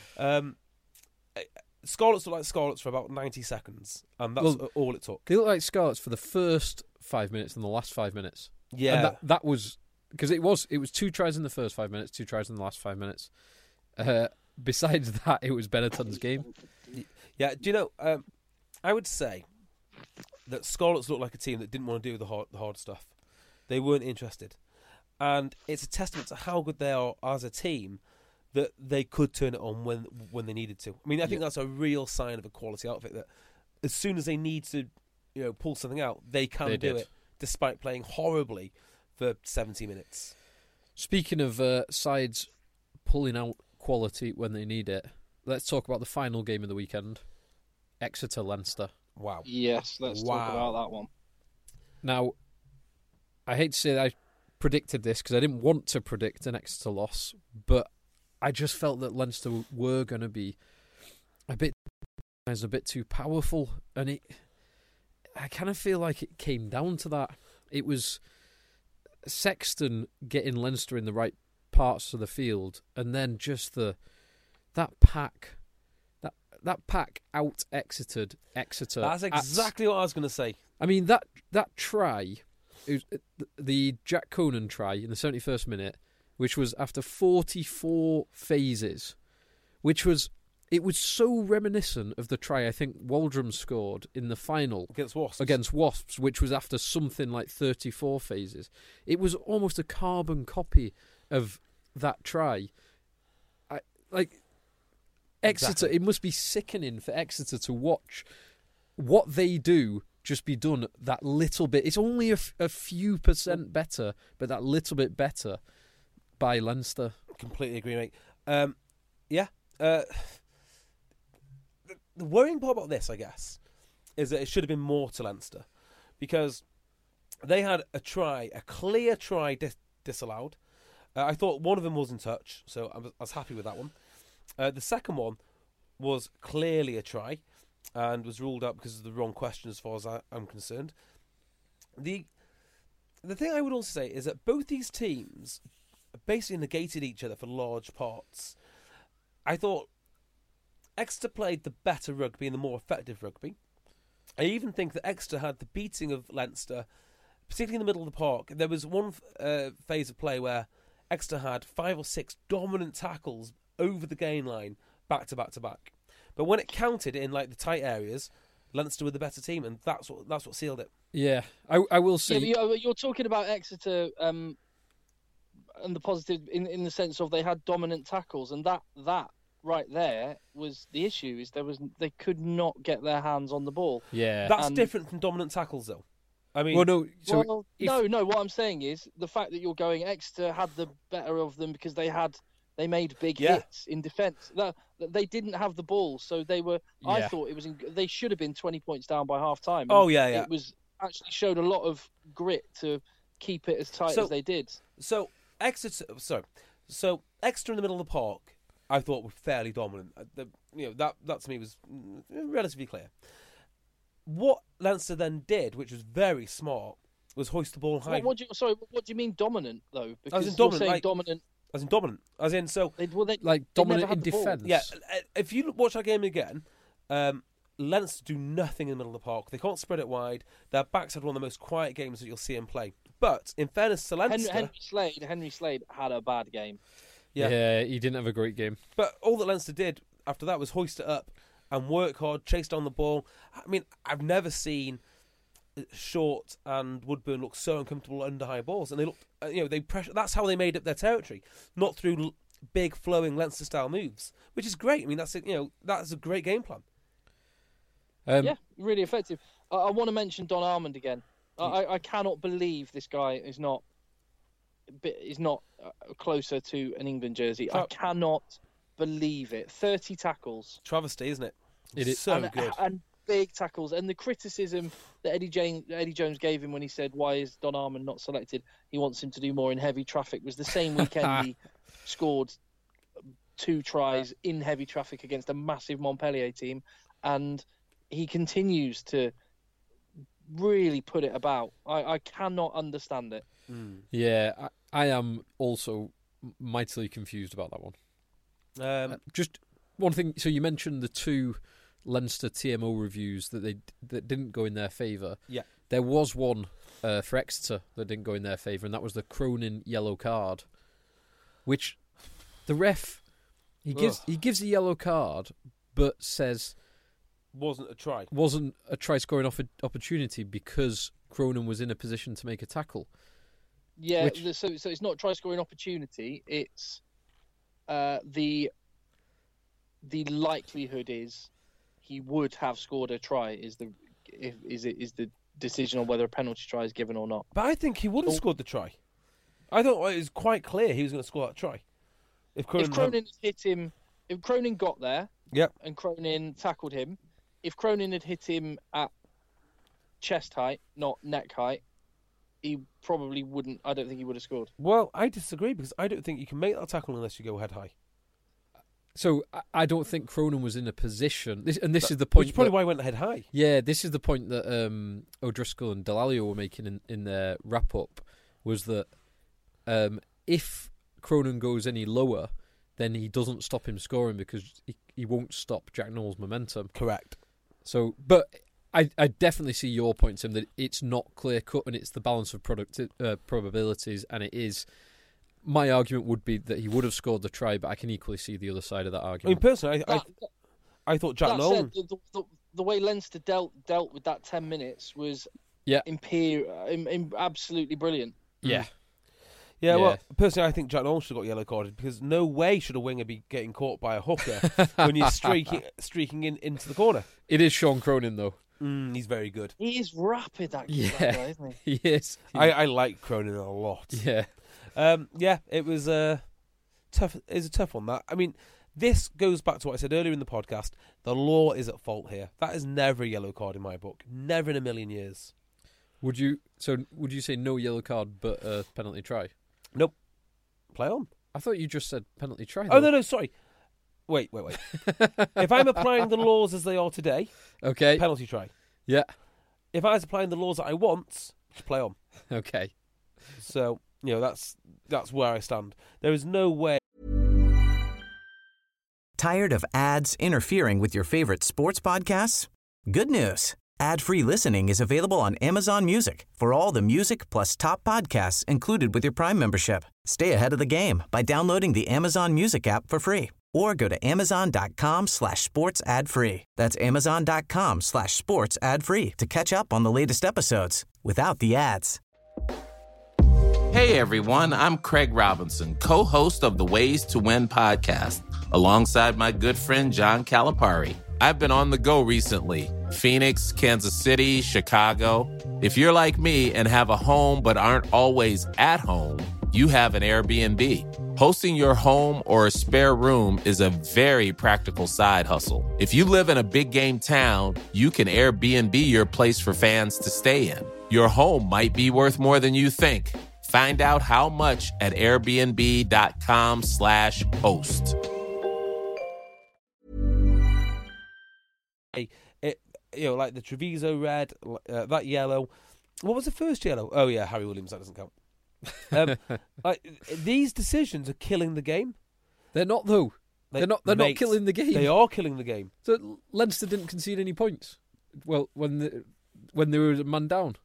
Scarlets looked like Scarlets for about 90 seconds, and that's all it took. They looked like Scarlets for the first 5 minutes and the last 5 minutes. Yeah. And that was... Because it was 2 tries in the first 5 minutes, 2 tries in the last 5 minutes. Besides that, it was Benetton's game. Yeah, do you know, I would say that Scarlets looked like a team that didn't want to do the hard stuff. They weren't interested. And it's a testament to how good they are as a team that they could turn it on when they needed to. I mean, I think that's a real sign of a quality outfit, that as soon as they need to pull something out, they can do it, despite playing horribly for 70 minutes. Speaking of sides pulling out quality when they need it, let's talk about the final game of the weekend. Exeter-Leinster. Wow. Yes, let's talk about that one. Now, I hate to say that I predicted this because I didn't want to predict an Exeter loss, but I just felt that Leinster were going to be a bit too powerful, and I kind of feel like it came down to that. It was Sexton getting Leinster in the right parts of the field, and then just that pack out Exetered Exeter. That's exactly what I was going to say. I mean, that try, it was the Jack Conan try in the 71st minute, which was after 44 phases, it was so reminiscent of the try I think Waldrum scored in the final against Wasps, which was after something like 34 phases. It was almost a carbon copy of that try. Exeter, exactly. It must be sickening for Exeter to watch what they do just be done that little bit. It's only a few % better, but that little bit better by Leinster. Completely agree, mate. The worrying part about this, I guess, is that it should have been more to Leinster, because they had a clear try disallowed. I thought one of them was in touch, so I was happy with that one. The second one was clearly a try and was ruled out because of the wrong question as far as I'm concerned. The thing I would also say is that both these teams basically negated each other for large parts. I thought Exeter played the better rugby and the more effective rugby. I even think that Exeter had the beating of Leinster, particularly in the middle of the park. There was one phase of play where Exeter had 5 or 6 dominant tackles over the gain line, back to back to back. But when it counted in like the tight areas, Leinster were the better team, and that's what sealed it. Yeah, I will say. Yeah, but you're talking about Exeter and the positive in the sense of they had dominant tackles, and that right there was the issue. Is they could not get their hands on the ball. Yeah, that's different from dominant tackles, though. I mean, no. What I'm saying is the fact that you're going Exeter had the better of them because they made big hits in defence. They didn't have the ball, so they were. Yeah. I thought they should have been 20 points down by half time. Oh yeah. It was actually showed a lot of grit to keep it as tight as they did. So Exeter in the middle of the park, I thought were fairly dominant. That to me was relatively clear. What Leinster then did, which was very smart, was hoist the ball high. What do you mean dominant though? Because as in you're saying dominant. As in dominant. As in, so... dominant in defence. Yeah, if you watch that game again, Leinster do nothing in the middle of the park. They can't spread it wide. Their backs had one of the most quiet games that you'll see them play. But, in fairness to Leinster... Henry Slade had a bad game. Yeah, he didn't have a great game. But all that Leinster did after that was hoist it up and work hard, chase down the ball. I mean, I've never seen Short and Woodburn looked so uncomfortable under high balls, and they looked, they pressure. That's how they made up their territory, not through big flowing Leinster style moves, which is great. I mean, that's a great game plan. Yeah, really effective. I want to mention Don Armand again. I cannot believe this guy is not closer to an England jersey. I cannot believe it. 30 tackles. Travesty, isn't it? It is so good. And big tackles. And the criticism that Eddie Jones gave him when he said, why is Don Armand not selected? He wants him to do more in heavy traffic, was the same weekend he scored 2 tries in heavy traffic against a massive Montpellier team. And he continues to really put it about. I cannot understand it. Yeah, I am also mightily confused about that one. Just one thing. So you mentioned the 2 Leinster TMO reviews that didn't go in their favour. Yeah, there was one for Exeter that didn't go in their favour, and that was the Cronin yellow card, which the ref he gives a yellow card, but says wasn't a try scoring opportunity because Cronin was in a position to make a tackle. Yeah, so it's not try scoring opportunity. It's the likelihood is he would have scored a try. Is the decision on whether a penalty try is given or not. But I think he would have scored the try. I thought it was quite clear he was going to score that try. If Cronin had hit him, if Cronin got there, yep, and Cronin tackled him, if Cronin had hit him at chest height, not neck height, he probably wouldn't. I don't think he would have scored. Well, I disagree because I don't think you can make that tackle unless you go head high. So I don't think Cronin was in a position. This is the point. Which is probably why he went head high. Yeah, this is the point that O'Driscoll and Delalio were making in their wrap up, was that if Cronin goes any lower, then he doesn't stop him scoring because he won't stop Jack Nowell's momentum. Correct. So, but I definitely see your point, Tim, that it's not clear cut and it's the balance of probabilities, and it is. My argument would be that he would have scored the try, but I can equally see the other side of that argument. I mean, personally, I thought Jack Nolan. The way Leinster dealt with that 10 minutes was absolutely brilliant. Yeah. Yeah, well, personally, I think Jack Nolan should have got yellow carded because no way should a winger be getting caught by a hooker when you're streaking into the corner. It is Sean Cronin, though. He's very good. He is rapid, that guy, isn't he? He is. I like Cronin a lot. Yeah. It was tough. It's a tough one. That, I mean, this goes back to what I said earlier in the podcast. The law is at fault here. That is never a yellow card in my book. Never in a million years. Would you say no yellow card but a penalty try? Nope. Play on. I thought you just said penalty try. Though. Oh no, sorry. Wait. If I'm applying the laws as they are today, okay, penalty try. Yeah. If I was applying the laws that I want, play on. Okay. So that's where I stand. There is no way. Tired of ads interfering with your favorite sports podcasts? Good news. Ad-free listening is available on Amazon Music for all the music plus top podcasts included with your Prime membership. Stay ahead of the game by downloading the Amazon Music app for free or go to amazon.com/sports ad free. That's amazon.com/sports ad free to catch up on the latest episodes without the ads. Hey everyone, I'm Craig Robinson, co-host of the Ways to Win podcast, alongside my good friend John Calipari. I've been on the go recently. Phoenix, Kansas City, Chicago. If you're like me and have a home but aren't always at home, you have an Airbnb. Hosting your home or a spare room is a very practical side hustle. If you live in a big game town, you can Airbnb your place for fans to stay in. Your home might be worth more than you think. Find out how much at airbnb.com/host. Like the Treviso red, that yellow. What was the first yellow? Oh yeah, Harry Williams. That doesn't count. These decisions are killing the game. They're not though. They're not killing the game. They are killing the game. So Leinster didn't concede any points. Well, when they were a man down.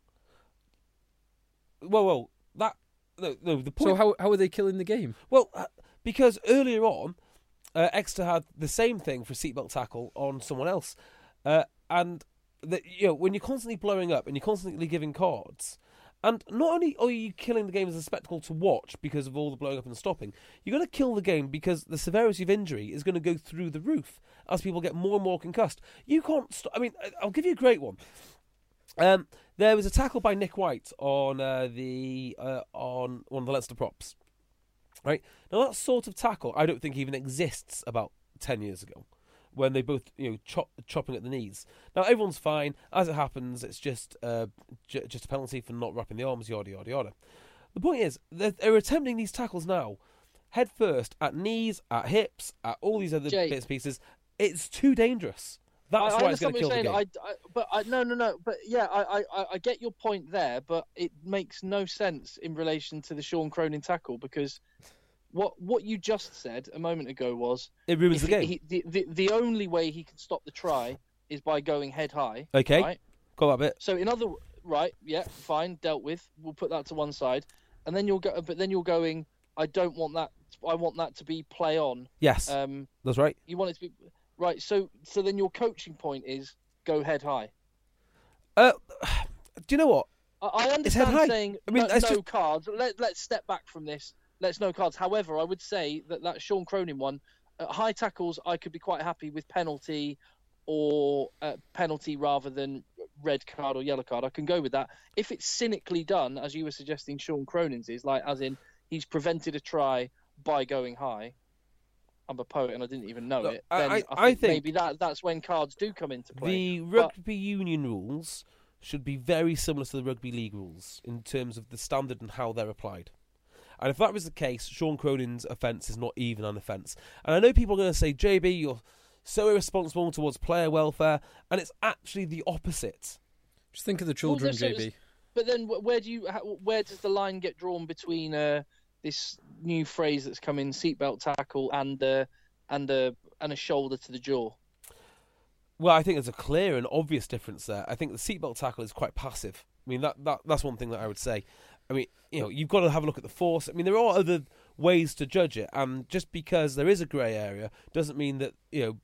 Well, the point. So how are they killing the game? Well, because earlier on, Exeter had the same thing for a seatbelt tackle on someone else, and that when you're constantly blowing up and you're constantly giving cards, and not only are you killing the game as a spectacle to watch because of all the blowing up and stopping, you're going to kill the game because the severity of injury is going to go through the roof as people get more and more concussed. You can't stop. I mean, I'll give you a great one. There was a tackle by Nick White on on one of the Leinster props. Right, now that sort of tackle I don't think even exists about 10 years ago, when they both chopping at the knees. Now everyone's fine as it happens. It's just a penalty for not wrapping the arms. Yada yada yada. The point is they're attempting these tackles now, head first at knees, at hips, at all these other bits and pieces. It's too dangerous. That's why it's going to kill the game. No. But yeah, I get your point there, but it makes no sense in relation to the Sean Cronin tackle, because what you just said a moment ago was it ruins the game. The only way he can stop the try is by going head high. Okay, right? got that bit. So fine, dealt with. We'll put that to one side, and then you're going. I don't want that. I want that to be play on. Yes, that's right. You want it to be. Right, so then your coaching point is go head high. Do you know what? I understand saying no cards. Let's step back from this. Let's no cards. However, I would say that Sean Cronin one, high tackles, I could be quite happy with penalty or penalty rather than red card or yellow card. I can go with that. If it's cynically done, as you were suggesting Sean Cronin's is, like as in he's prevented a try by going high. I'm a poet and I didn't even know it. Then I think maybe that's when cards do come into play. The rugby union rules should be very similar to the rugby league rules in terms of the standard and how they're applied. And if that was the case, Sean Cronin's offence is not even an offence. And I know people are going to say, JB, you're so irresponsible towards player welfare, and it's actually the opposite. Just think of the children, JB. But then where does the line get drawn between this new phrase that's come in, seatbelt tackle, and a shoulder to the jaw? Well, I think there's a clear and obvious difference there. I think the seatbelt tackle is quite passive. I mean, that's one thing that I would say. I mean, you've got to have a look at the force. I mean, there are other ways to judge it, and just because there is a grey area doesn't mean that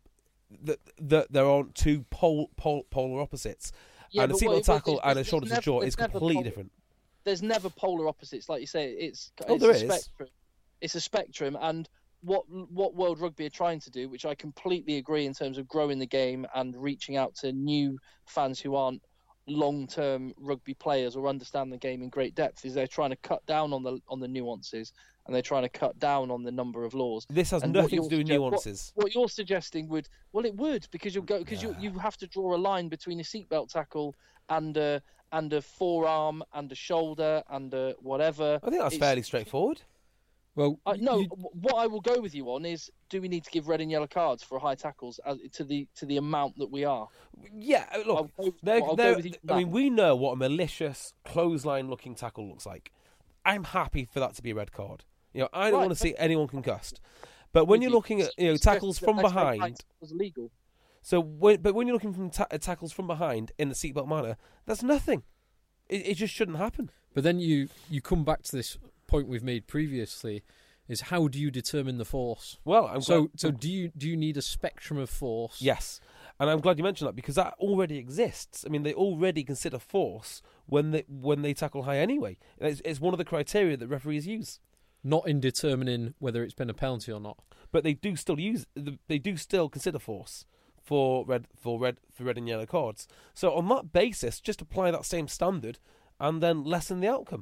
that there aren't two polar opposites. Yeah, and a seatbelt tackle and a shoulder to the jaw is completely different. There's never polar opposites, like you say. It's a spectrum. It's a spectrum, and what World Rugby are trying to do, which I completely agree in terms of growing the game and reaching out to new fans who aren't long-term rugby players or understand the game in great depth, is they're trying to cut down on the nuances, and they're trying to cut down on the number of laws. This has nothing to do with nuances. What you're suggesting would because you have to draw a line between a seatbelt tackle and a forearm and a shoulder and a whatever. I think that's fairly straightforward. Well, what I will go with you on is, do we need to give red and yellow cards for high tackles to the amount that we are? Yeah, look, I mean, we know what a malicious clothesline-looking tackle looks like. I'm happy for that to be a red card. I don't want to see anyone concussed. But when you're looking at tackles from behind, was legal. So, when you're looking from tackles from behind in the seatbelt manner, that's nothing. It just shouldn't happen. But then you come back to this point we've made previously, is how do you determine the force? Well, so do you need a spectrum of force? Yes, and I'm glad you mentioned that, because that already exists. I mean, they already consider force when they tackle high anyway. It's one of the criteria that referees use. Not in determining whether it's been a penalty or not, but they do still consider force for red and yellow cards. So on that basis, just apply that same standard and then lessen the outcome.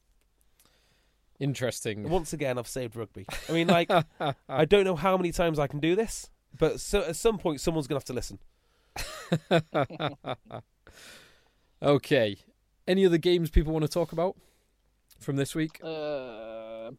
Interesting. Once again, I've saved rugby. I mean, I don't know how many times I can do this, but at some point, someone's going to have to listen. Okay. Any other games people want to talk about from this week? There's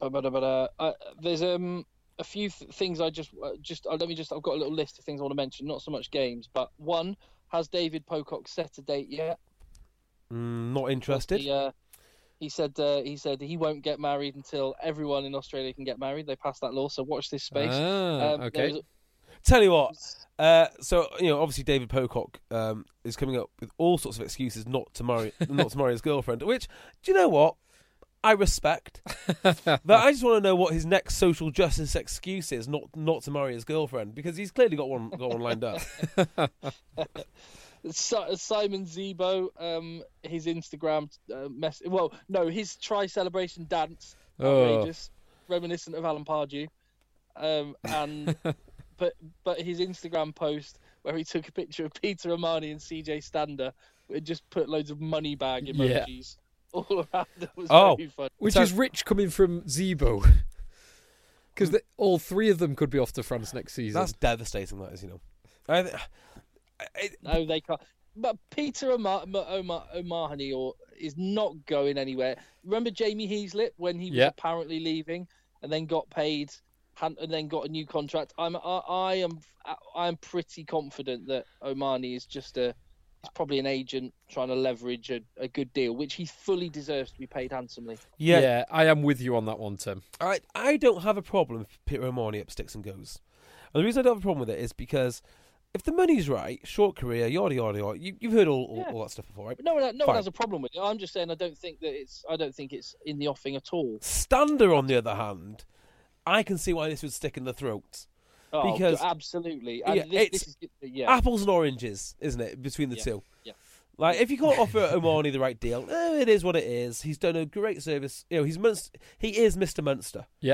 a few things I've got a little list of things I want to mention. Not so much games, but one, has David Pocock set a date yet? Not interested. He said he won't get married until everyone in Australia can get married. They passed that law, so watch this space. Okay. Tell you what. So obviously David Pocock is coming up with all sorts of excuses not to marry his girlfriend. Which, do you know what? I respect. But I just want to know what his next social justice excuse is, not to marry his girlfriend, because he's clearly got one lined up. Simon Zebo, his Instagram his celebration dance, outrageous, reminiscent of Alan Pardew, and but his Instagram post where he took a picture of Peter Omani and CJ Stander and just put loads of money bag emojis all around. It was very funny. Which is rich coming from Zebo. Because all three of them could be off to France next season. That's devastating, that is, No, they can't. But Peter O'Mahony is not going anywhere. Remember Jamie Heaslip when he was apparently leaving and then got paid and then got a new contract? I am pretty confident that Omani is just he's probably an agent trying to leverage a good deal, which he fully deserves to be paid handsomely. Yeah, I am with you on that one, Tim. I don't have a problem if Peter Omani up sticks and goes. And the reason I don't have a problem with it is because if the money's right, short career, yada yada yada, you've heard all that stuff before, right? But no one has a problem with it. I'm just saying I don't think it's in the offing at all. Stander, on the other hand, I can see why this would stick in the throat. Oh, because absolutely. It's apples and oranges, isn't it, between the two? Yeah. Like, if you can't offer Omani the right deal, it is what it is. He's done a great service. He is Mr. Munster. Yeah.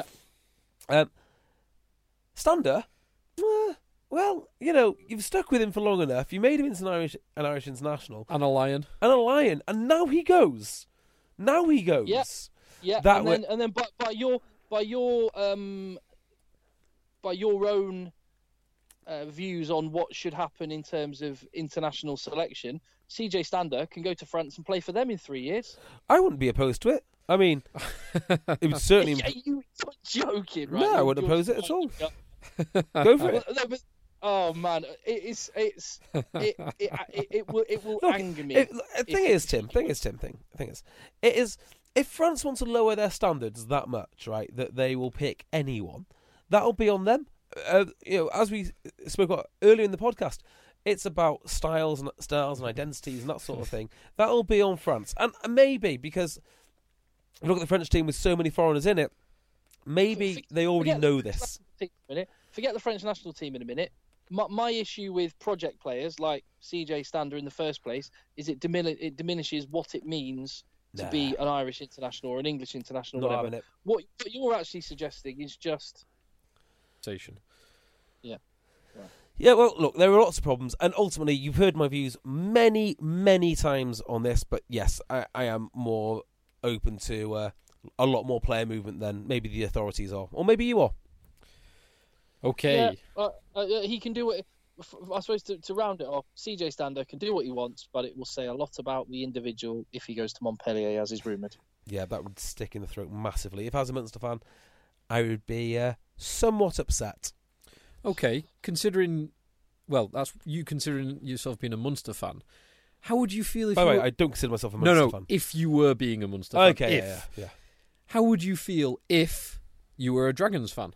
Stander, well, you've stuck with him for long enough. You made him into an Irish international. And a Lion. And now he goes. Yeah. And then by your own views on what should happen in terms of international selection, CJ Stander can go to France and play for them in 3 years. I wouldn't be opposed to it. I mean, it would certainly. You're joking, right? No, I wouldn't oppose it at all. Go for it. Oh man, it will anger me. Thing is, if France want to lower their standards that much, right, that they will pick anyone, that'll be on them. As we spoke about earlier in the podcast, it's about styles and identities and that sort of thing. That'll be on France, and maybe because look at the French team with so many foreigners in it, maybe they already know this. Forget the French national team in a minute. My issue with project players like CJ Stander in the first place is it diminishes what it means to be an Irish international or an English international. Not whatever. having it. What you're actually suggesting is just. Yeah. Right. Yeah, well, look, there are lots of problems, and ultimately, you've heard my views many, many times on this, but yes, I am more open to a lot more player movement than maybe the authorities are, or maybe you are. Okay. Yeah, he can do what. I suppose to round it off, CJ Stander can do what he wants, but it will say a lot about the individual if he goes to Montpellier, as is rumoured. Yeah, that would stick in the throat massively. If I was a Munster fan, I would be somewhat upset. Okay, considering yourself being a Munster fan, how would you feel if? By the way, I don't consider myself a Munster fan. If you were being a Munster fan, okay, yeah. How would you feel if you were a Dragons fan?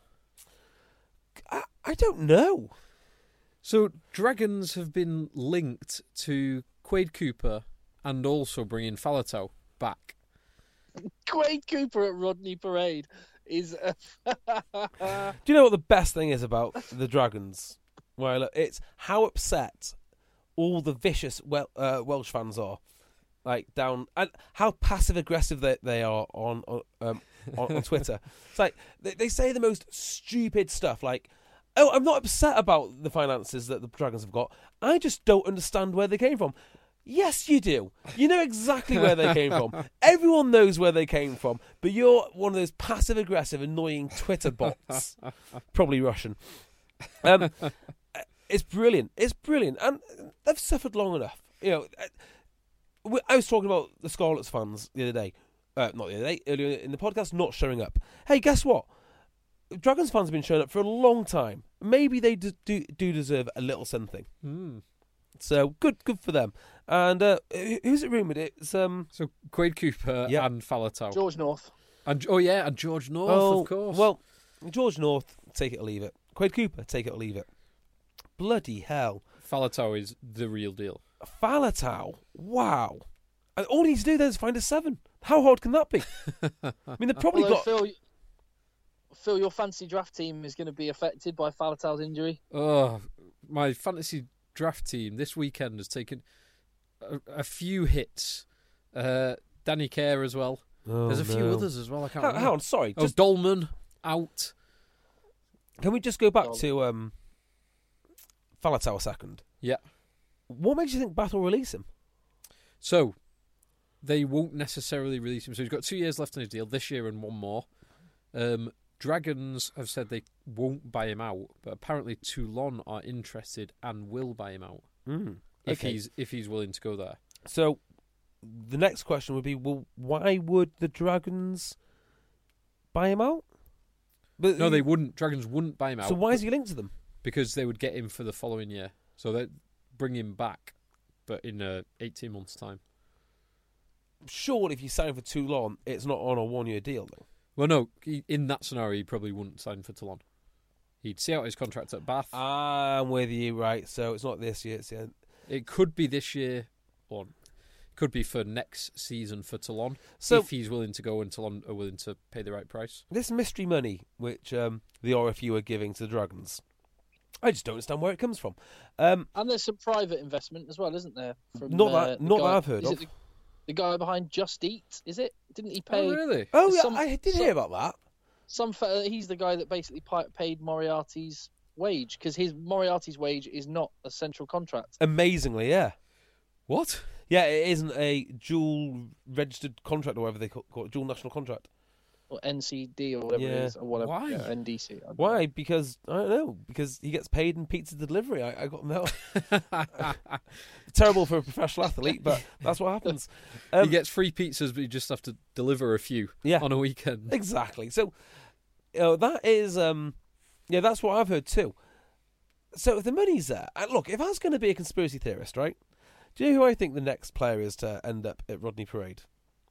I don't know. So Dragons have been linked to Quade Cooper and also bringing Faletau back. Quade Cooper at Rodney Parade is. Do you know what the best thing is about the Dragons? Well, it's how upset all the vicious Welsh fans are, like down, and how passive aggressive they are on Twitter. It's like they say the most stupid stuff, like, "Oh, I'm not upset about the finances that the Dragons have got. I just don't understand where they came from." Yes, you do. You know exactly where they came from. Everyone knows where they came from, but you're one of those passive-aggressive, annoying Twitter bots. Probably Russian. It's brilliant. It's brilliant. And they've suffered long enough. I was talking about the Scarlets fans the other day. Not the other day, earlier in the podcast, not showing up. Hey, guess what? Dragons fans have been showing up for a long time. Maybe they do deserve a little something. So good for them. And who's it rumoured? It's so Quade Cooper and Faletau, George North, and George North, of course. Well, George North, take it or leave it. Quade Cooper, take it or leave it. Bloody hell! Faletau is the real deal. Faletau, wow! And all he needs to do then is find a 7. How hard can that be? I mean, they've probably got. Phil, your fantasy draft team is going to be affected by Faletau's injury. Oh, my fantasy draft team this weekend has taken a few hits. Danny Kerr as well. Oh, there's a few others as well. I can't remember. Hang on, sorry. Oh, Dolman out. Can we just go back to Faletau a second? Yeah. What makes you think Bath will release him? So, they won't necessarily release him. So he's got 2 years left on his deal, this year and one more. Dragons have said they won't buy him out, but apparently Toulon are interested and will buy him out if he's willing to go there. So, the next question would be, well, why would the Dragons buy him out? But no, they wouldn't. Dragons wouldn't buy him out. So why is he linked to them? Because they would get him for the following year. So they'd bring him back, but in 18 months' time. Surely if you sign for Toulon, it's not on a 1-year deal, though. Well, no. In that scenario, he probably wouldn't sign for Toulon. He'd see out his contract at Bath. I'm with you, right. So it's not this year, it's the end. It could be this year, or could be for next season for Toulon, so, if he's willing to go and Toulon are willing to pay the right price. This mystery money, which the RFU are giving to the Dragons, I just don't understand where it comes from. And there's some private investment as well, isn't there? From, that I've heard of. The guy behind Just Eat, is it? Didn't he pay? Oh, really? Oh, yeah, I did hear about that. He's the guy that basically paid Moriarty's wage, because Moriarty's wage is not a central contract. Amazingly, yeah. What? Yeah, it isn't a dual registered contract or whatever they call it, dual national contract. Or NCD or whatever it is, or whatever. Why? Yeah, NDC. Why? Because, I don't know, because he gets paid in pizza delivery. I got no. Terrible for a professional athlete, but that's what happens. He gets free pizzas, but you just have to deliver a few on a weekend. Exactly. So, that is, that's what I've heard too. So if the money's there, and look, if I was going to be a conspiracy theorist, right? Do you know who I think the next player is to end up at Rodney Parade?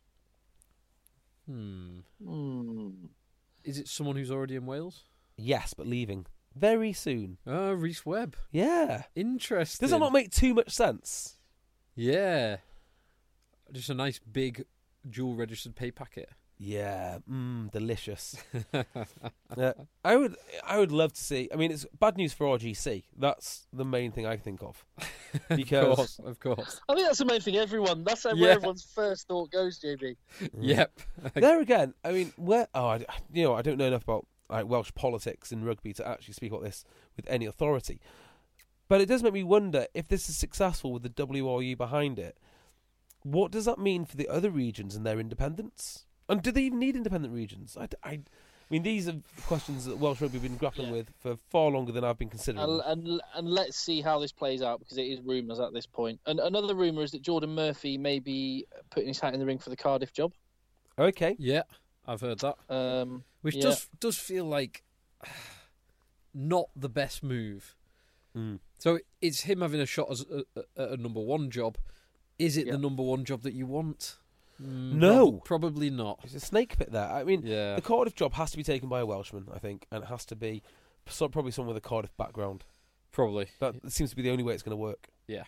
Is it someone who's already in Wales? Yes, but leaving very soon. Rhys Webb. Yeah. Interesting. Does that not make too much sense? Yeah. Just a nice big dual registered pay packet. Yeah, delicious. I would love to see. I mean, it's bad news for RGC. That's the main thing I think of. Because of course. I think that's the main thing. That's where everyone's first thought goes, JB. Yep. There again. I mean, I don't know enough about Welsh politics in rugby to actually speak about this with any authority. But it does make me wonder if this is successful with the WRU behind it. What does that mean for the other regions and their independence? And do they even need independent regions? I mean, these are questions that Welsh Rugby have been grappling with for far longer than I've been considering. And let's see how this plays out, because it is rumours at this point. And another rumour is that Jordan Murphy may be putting his hat in the ring for the Cardiff job. Okay. Yeah, I've heard that. Which does feel like not the best move. So it's him having a shot as a number one job. Is it the number one job that you want? No. Probably not. There's a snake pit there. I mean, the Cardiff job has to be taken by a Welshman, I think, and it has to be probably someone with a Cardiff background. Probably. That seems to be the only way it's going to work. Yeah.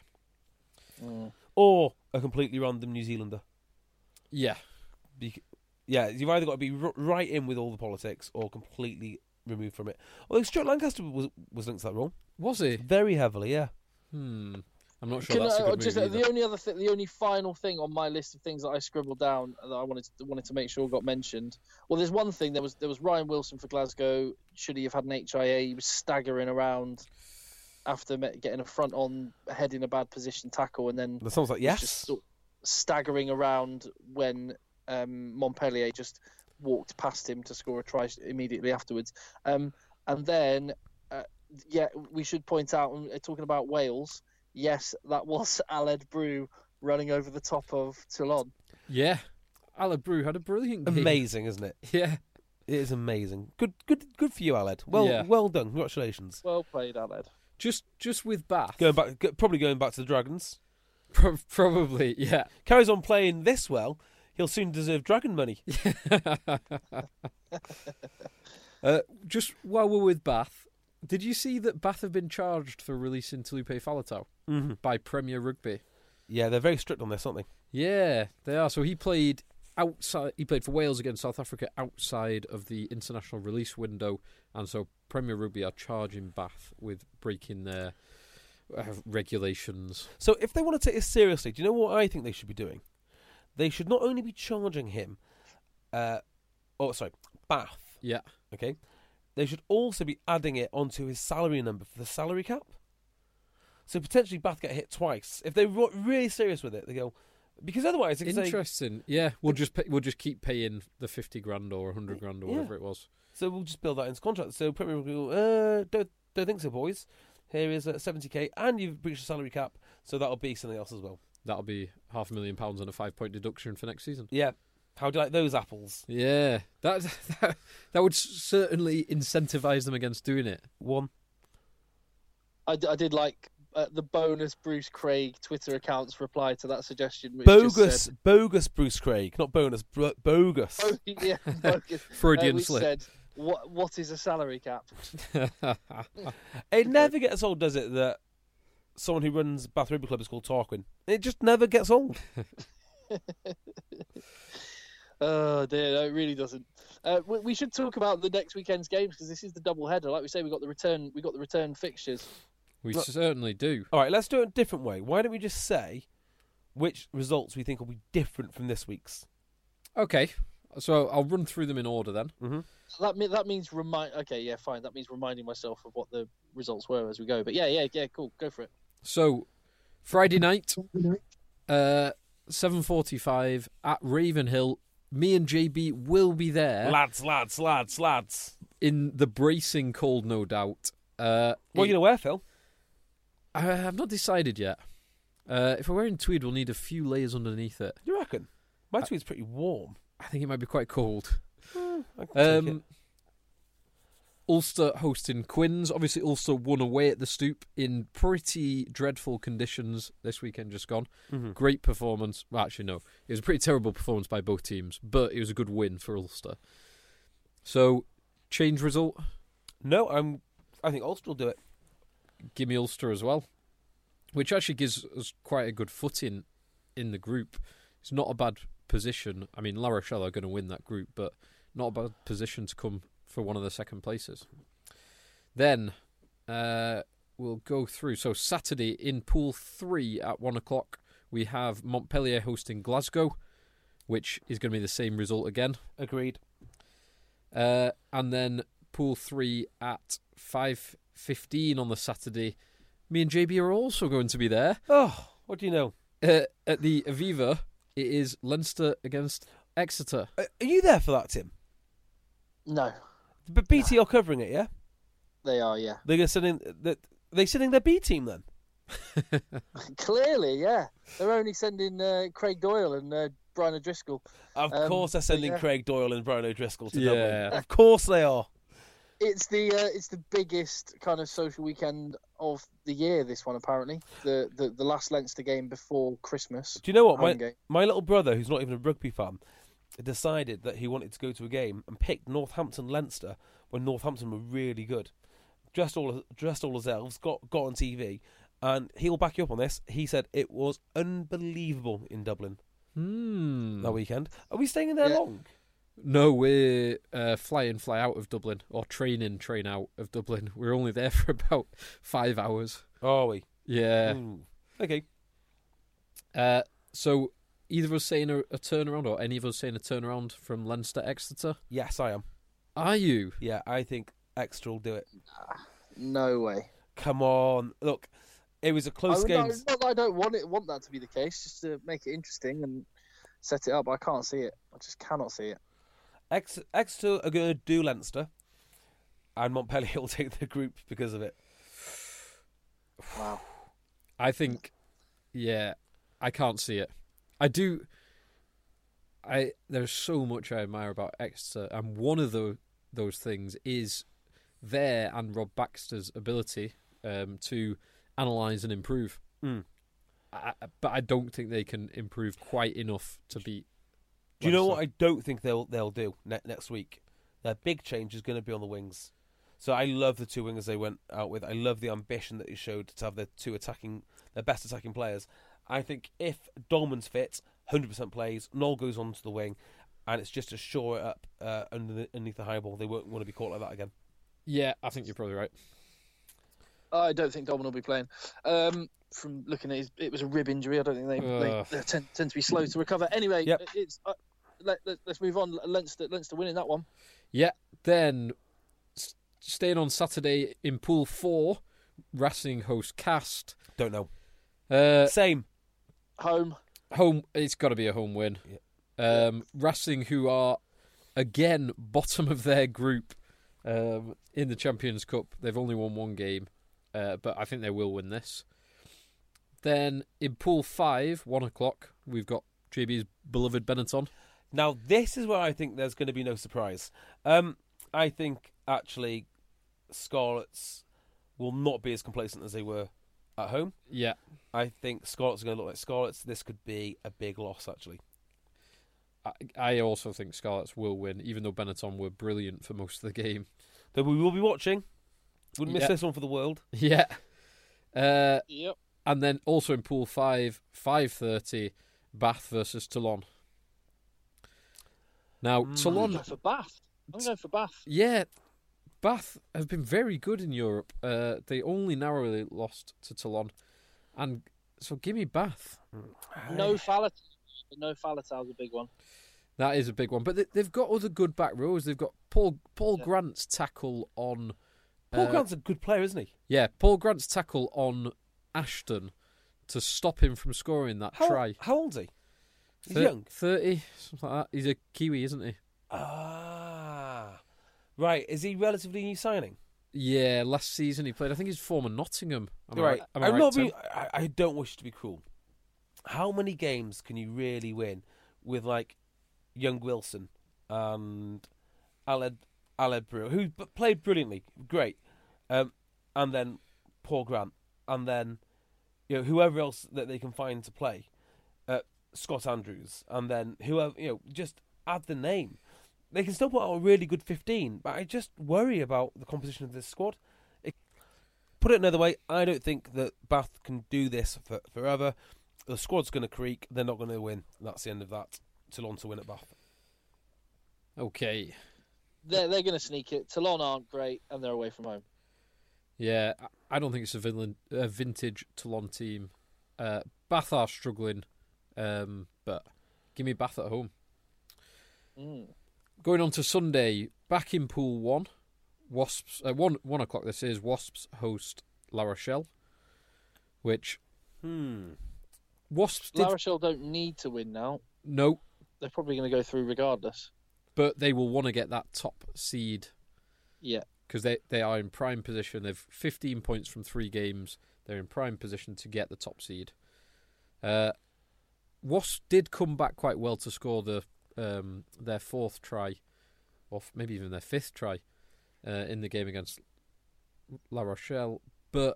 Or a completely random New Zealander. Yeah. You've either got to be right in with all the politics or completely removed from it. Although Stuart Lancaster was linked to that role. Was he? Very heavily, yeah. I'm not sure that's a good move either. The only final thing on my list of things that I scribbled down that I wanted to make sure got mentioned. Well, there's one thing. There was Ryan Wilson for Glasgow. Should he have had an HIA? He was staggering around after getting a front on head in a bad position tackle, and then that sounds like yes, just staggering around when Montpellier just walked past him to score a try immediately afterwards. And then we should point out, talking about Wales. Yes, that was Aled Brew running over the top of Toulon. Yeah, Aled Brew had a brilliant game. Amazing, isn't it? Yeah, it is amazing. Good for you, Aled. Well done. Congratulations. Well played, Aled. Just with Bath, probably going back to the Dragons. Probably, yeah. Carries on playing this well, he'll soon deserve Dragon money. Just while we're with Bath. Did you see that Bath have been charged for releasing Taulupe Faletau by Premier Rugby? Yeah, they're very strict on this, aren't they? Yeah, they are. So he played outside. He played for Wales against South Africa outside of the international release window, and so Premier Rugby are charging Bath with breaking their regulations. So if they want to take this seriously, do you know what I think they should be doing? They should not only be charging him, Bath. Yeah. Okay. They should also be adding it onto his salary number for the salary cap. So potentially Bath get hit twice. If they're really serious with it, they go, because otherwise they can interesting. Say, yeah, we'll just keep paying the 50 grand or 100 grand or whatever it was. So we'll just build that into contract. So Premier League will go, don't think so, boys. Here is 70k, and you've breached the salary cap, so that'll be something else as well. That'll be £500,000 and a 5-point deduction for next season. Yeah. How do you like those apples? Yeah, that would certainly incentivise them against doing it. One. I did like the bonus Bruce Craig Twitter account's reply to that suggestion. Which bogus Bruce Craig, not bonus, bogus. Yeah, bogus. Freudian slip. Said, what is a salary cap? It never gets old, does it, that someone who runs Bath Rugby Club is called Tarquin? It just never gets old. Oh dear, no, it really doesn't. We should talk about the next weekend's games because this is the double header. Like we say, we got the return fixtures. We certainly do. All right, let's do it a different way. Why don't we just say which results we think will be different from this week's? Okay, so I'll run through them in order then. Mm-hmm. That means Okay, yeah, fine. That means reminding myself of what the results were as we go. But yeah, cool. Go for it. So Friday night, 7:45 at Ravenhill. Me and JB will be there. Lads. In the bracing cold, no doubt. What are you going to wear, Phil? I've not decided yet. If we're wearing tweed, we'll need a few layers underneath it. You reckon? My tweed's pretty warm. I think it might be quite cold. I can take it. Ulster hosting Quins. Obviously, Ulster won away at the Stoop in pretty dreadful conditions this weekend just gone. Mm-hmm. Great performance. Well, actually, no. It was a pretty terrible performance by both teams, but it was a good win for Ulster. So, change result? No, I think Ulster will do it. Give me Ulster as well, which actually gives us quite a good footing in the group. It's not a bad position. I mean, La Rochelle are going to win that group, but not a bad position to come for one of the second places. Then we'll go through. So Saturday in Pool 3 at 1 o'clock, we have Montpellier hosting Glasgow, which is going to be the same result again. Agreed. And then Pool 3 at 5:15 on the Saturday. Me and JB are also going to be there. Oh, what do you know? At the Aviva, it is Leinster against Exeter. Are you there for that, Tim? No. But BT are covering it, yeah? They are, yeah. They're going to send in... They sending their B team then? Clearly, yeah. They're only sending Craig Doyle and Brian O'Driscoll. Of course they're sending Craig Doyle and Brian O'Driscoll to Dublin. Of course they are. It's the biggest kind of social weekend of the year, this one, apparently. The last Leinster game before Christmas. Do you know what? My little brother, who's not even a rugby fan, decided that he wanted to go to a game and picked Northampton-Leinster when Northampton were really good. Dressed all as elves, got on TV, and he'll back you up on this. He said it was unbelievable in Dublin that weekend. Are we staying in there long? No, we're fly out of Dublin, or train out of Dublin. We're only there for about 5 hours. Are we? Yeah. Okay. So, either of us saying a turnaround, or any of us saying a turnaround from Leinster Exeter? Yes, I am. Are you? Yeah, I think Exeter will do it. No way. Come on. Look, it was a close game. I don't want that to be the case, just to make it interesting and set it up. I can't see it. I just cannot see it. Exeter are going to do Leinster, and Montpellier will take the group because of it. Wow. I think, I can't see it. I do. There's so much I admire about Exeter, and one of those things is their and Rob Baxter's ability to analyse and improve. But I don't think they can improve quite enough to beat. Do you know what I don't think they'll do next week? Their big change is going to be on the wings. So I love the two wingers they went out with. I love the ambition that they showed to have their best attacking players. I think if Dolman's fit, 100% plays, Noel goes onto the wing, and it's just to shore it up underneath the high ball. They won't want to be caught like that again. Yeah, I think you're probably right. I don't think Dolman will be playing. From looking at it was a rib injury. I don't think they tend to be slow to recover. Anyway, it's let's move on. Leinster winning that one. Yeah. Then staying on Saturday in Pool 4, Racing host Cast. Don't know. Same. Home. It's got to be a home win. Yeah. Racing, who are again bottom of their group in the Champions Cup. They've only won one game, but I think they will win this. Then in Pool 5, 1 o'clock, we've got JB's beloved Benetton. Now, this is where I think there's going to be no surprise. I think, actually, Scarlets will not be as complacent as they were at home. Yeah. I think Scarlets are going to look like Scarlets. This could be a big loss, actually. I also think Scarlets will win, even though Benetton were brilliant for most of the game. But we will be watching. Wouldn't miss this one for the world. Yeah. Yep. And then also in Pool 5, 5:30, Bath versus Toulon. Now, Toulon... I'm going for Bath. Yeah, Bath have been very good in Europe. They only narrowly lost to Toulon. And so give me Bath. No Faletau. No Faletau's a big one. That is a big one. But they've got other good back rows. They've got Paul Grant's tackle on... Paul Grant's a good player, isn't he? Yeah, Paul Grant's tackle on Ashton to stop him from scoring that try. How old is he? He's young. 30, something like that. He's a Kiwi, isn't he? Ah. Right. Is he relatively new signing? Yeah, last season he played. I think he's former Nottingham. I don't wish to be cruel. How many games can you really win with, like, young Wilson and Aled Brewer, who played brilliantly, great, and then Paul Grant, and then whoever else that they can find to play, Scott Andrews, and then whoever, just add the name. They can still put out a really good 15, but I just worry about the composition of this squad. Put it another way, I don't think that Bath can do this forever. The squad's going to creak. They're not going to win. That's the end of that. Toulon to win at Bath. Okay. They're going to sneak it. Toulon aren't great, and they're away from home. Yeah, I don't think it's a vintage Toulon team. Bath are struggling, but give me Bath at home. Going on to Sunday, back in Pool 1, Wasps. 1 o'clock. This is Wasps host La Rochelle, which Wasps. La Rochelle don't need to win now. No, they're probably going to go through regardless. But they will want to get that top seed. Yeah. Because they are in prime position. They've 15 points from 3 games. They're in prime position to get the top seed. Wasps did come back quite well to score their 4th try, or maybe even their 5th try, in the game against La Rochelle. But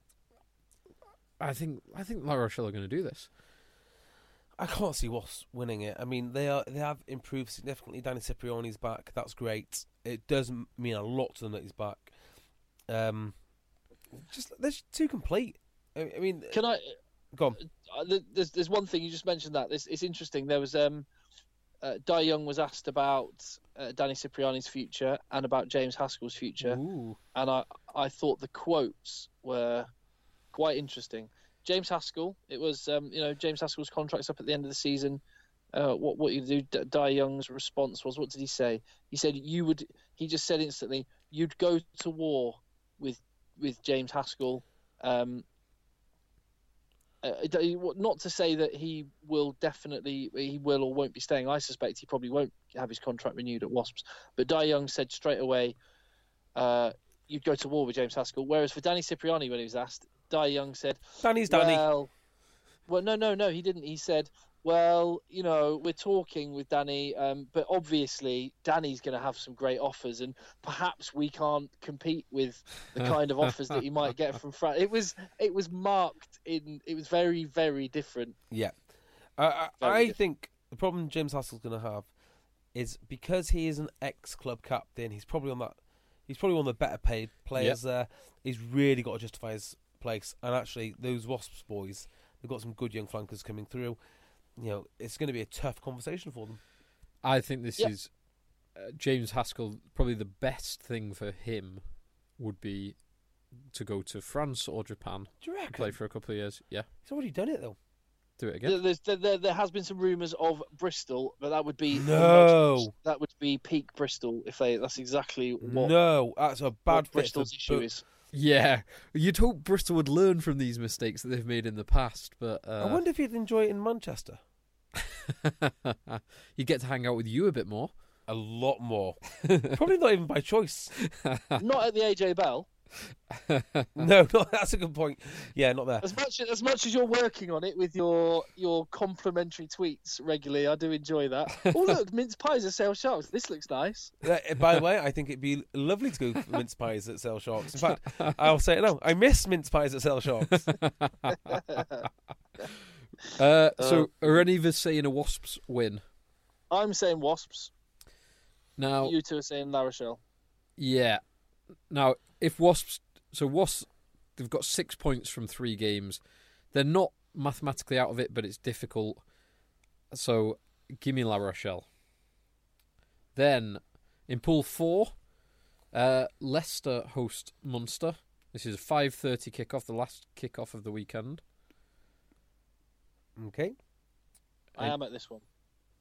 I think La Rochelle are going to do this. I can't see Wasps winning it. I mean, they have improved significantly. Danny Cipriani's back. That's great. It does mean a lot to them that he's back. They're too complete. I mean, can I go on? There's one thing you just mentioned that it's interesting. There was Dai Young was asked about Danny Cipriani's future and about James Haskell's future. Ooh. And I thought the quotes were quite interesting. James Haskell, it was James Haskell's contract's up at the end of the season. What you do? Dai Young's response was, what did he say? He said he just said instantly, you'd go to war with James Haskell. Not to say that he will or won't be staying. I suspect he probably won't have his contract renewed at Wasps. But Dai Young said straight away, you'd go to war with James Haskell. Whereas for Danny Cipriani, when he was asked, Dai Young said, Danny's Danny. Well, no, he didn't. He said, well, we're talking with Danny, but obviously Danny's going to have some great offers, and perhaps we can't compete with the kind of offers that you might get from France. It was marked in. It was very, very different. Yeah, I think the problem James Haskell's going to have is because he is an ex-club captain. He's probably one of the better paid players there. He's really got to justify his place, and actually those Wasps boys, they've got some good young flankers coming through. It's going to be a tough conversation for them. I think this is James Haskell. Probably the best thing for him would be to go to France or Japan. Do you reckon? Play for a couple of years. Yeah. He's already done it, though. Do it again. There has been some rumours of Bristol, but that would be that would be peak Bristol if they. That's exactly what. No, that's a bad Bristol's issue is. Yeah, you'd hope Bristol would learn from these mistakes that they've made in the past, but I wonder if he'd enjoy it in Manchester. You'd get to hang out with you a bit more. A lot more. Probably not even by choice. Not at the AJ Bell. No, that's a good point. Yeah, not there. As much as you're working on it with your complimentary tweets regularly, I do enjoy that. Oh look, mince pies at Sale Sharks. This looks nice. By the way, I think it'd be lovely to go for mince pies at Sale Sharks. In fact, I'll say it now. I miss mince pies at Sale Sharks. So, are any of us saying a Wasps win? I'm saying Wasps. Now, you two are saying La Rochelle. Yeah. Now, if Wasps, they've got 6 points from 3 games. They're not mathematically out of it, but it's difficult. So, give me La Rochelle. Then, in Pool 4, Leicester host Munster. This is a 5:30 kickoff, the last kickoff of the weekend. Okay. I am at this one.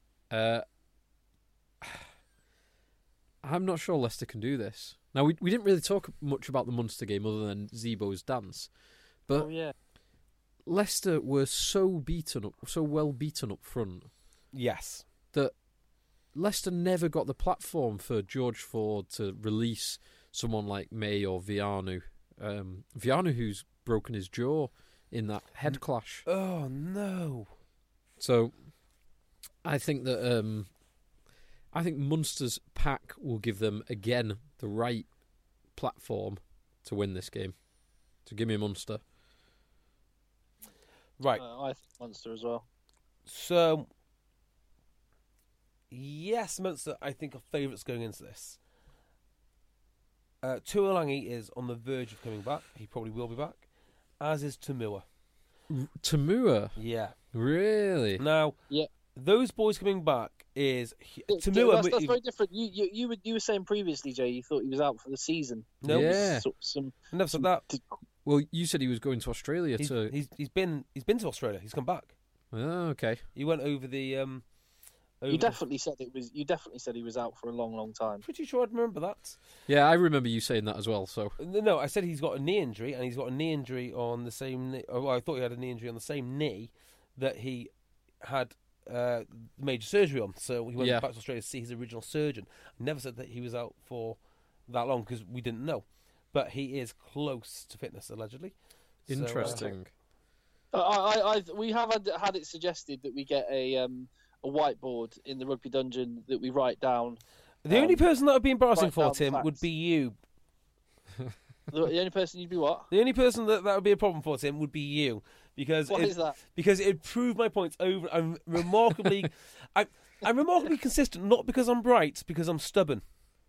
I'm not sure Leicester can do this. Now, we didn't really talk much about the Munster game other than Zebo's dance. But Leicester were so well beaten up front. Yes. That Leicester never got the platform for George Ford to release someone like May or Vianu. Vianu, who's broken his jaw in that head clash. Oh, no. So, I think that Munster's pack will give them, again, the right platform to win this game. So give me Munster. Right. I think Munster as well. So, yes, Munster, I think, are favourites going into this. Tuolangi is on the verge of coming back. He probably will be back. As is Tamua. Tamua? Yeah. Really? Now, those boys coming back is Tamua. That's very different. You were saying previously, Jay, you thought he was out for the season. No, yeah. I never said that. Well, you said he was going to Australia. He's been to Australia. He's come back. Oh, okay. He went over the. You definitely said it was. You definitely said he was out for a long, long time. Pretty sure I'd remember that. Yeah, I remember you saying that as well. So no, I said he's got a knee injury, and he's got a knee injury on the same knee. Oh, I thought he had a knee injury on the same knee that he had major surgery on. So he went back to Australia to see his original surgeon. I never said that he was out for that long because we didn't know, but he is close to fitness allegedly. Interesting. We have had it suggested that we get a whiteboard in the rugby dungeon that we write down. The only person that would be embarrassing for Tim would be you. The only person you'd be what? The only person that would be a problem for Tim would be you, because why is that? Because it proved my points over. I'm remarkably consistent, not because I'm bright, because I'm stubborn.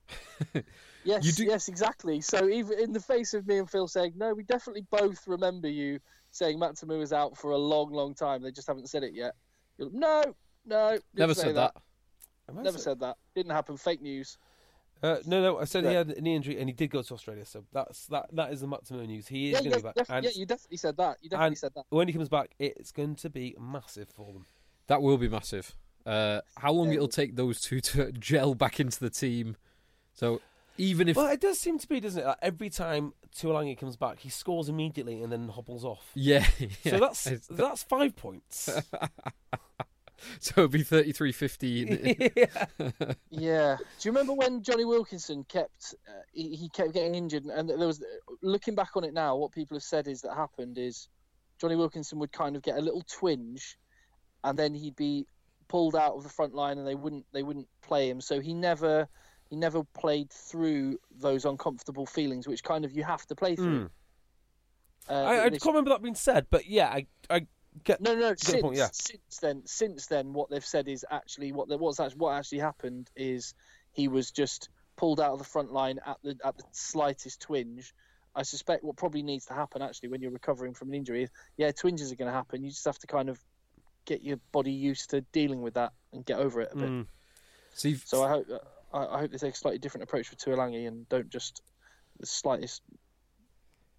Yes, exactly. So even in the face of me and Phil saying no, we definitely both remember you saying Matt Tamua was out for a long, long time. They just haven't said it yet. You're like, no, never said that. Never said that. Didn't happen. Fake news. No. I said he had a knee injury and he did go to Australia. So that is the Matt Tamua news. He is going to be back. You definitely said that. When he comes back, it's going to be massive for them. That will be massive. How long it'll take those two to gel back into the team? So even if it does seem to be, doesn't it? Like every time Tuolangi comes back, he scores immediately and then hobbles off. Yeah. So that's 5 points. So it'll be 33-15. Yeah. Do you remember when Johnny Wilkinson kept getting injured? And there was, looking back on it now, what people have said is that happened is Johnny Wilkinson would kind of get a little twinge, and then he'd be pulled out of the front line, and they wouldn't play him. So he never played through those uncomfortable feelings, which kind of you have to play through. I can't remember that being said, but yeah, I get no. Since, point, yeah. Since then, what they've said is actually what actually happened is he was just pulled out of the front line at the slightest twinge. I suspect what probably needs to happen actually when you're recovering from an injury is, twinges are going to happen. You just have to kind of get your body used to dealing with that and get over it a bit. So I hope they take a slightly different approach with Tuolangi and don't just the slightest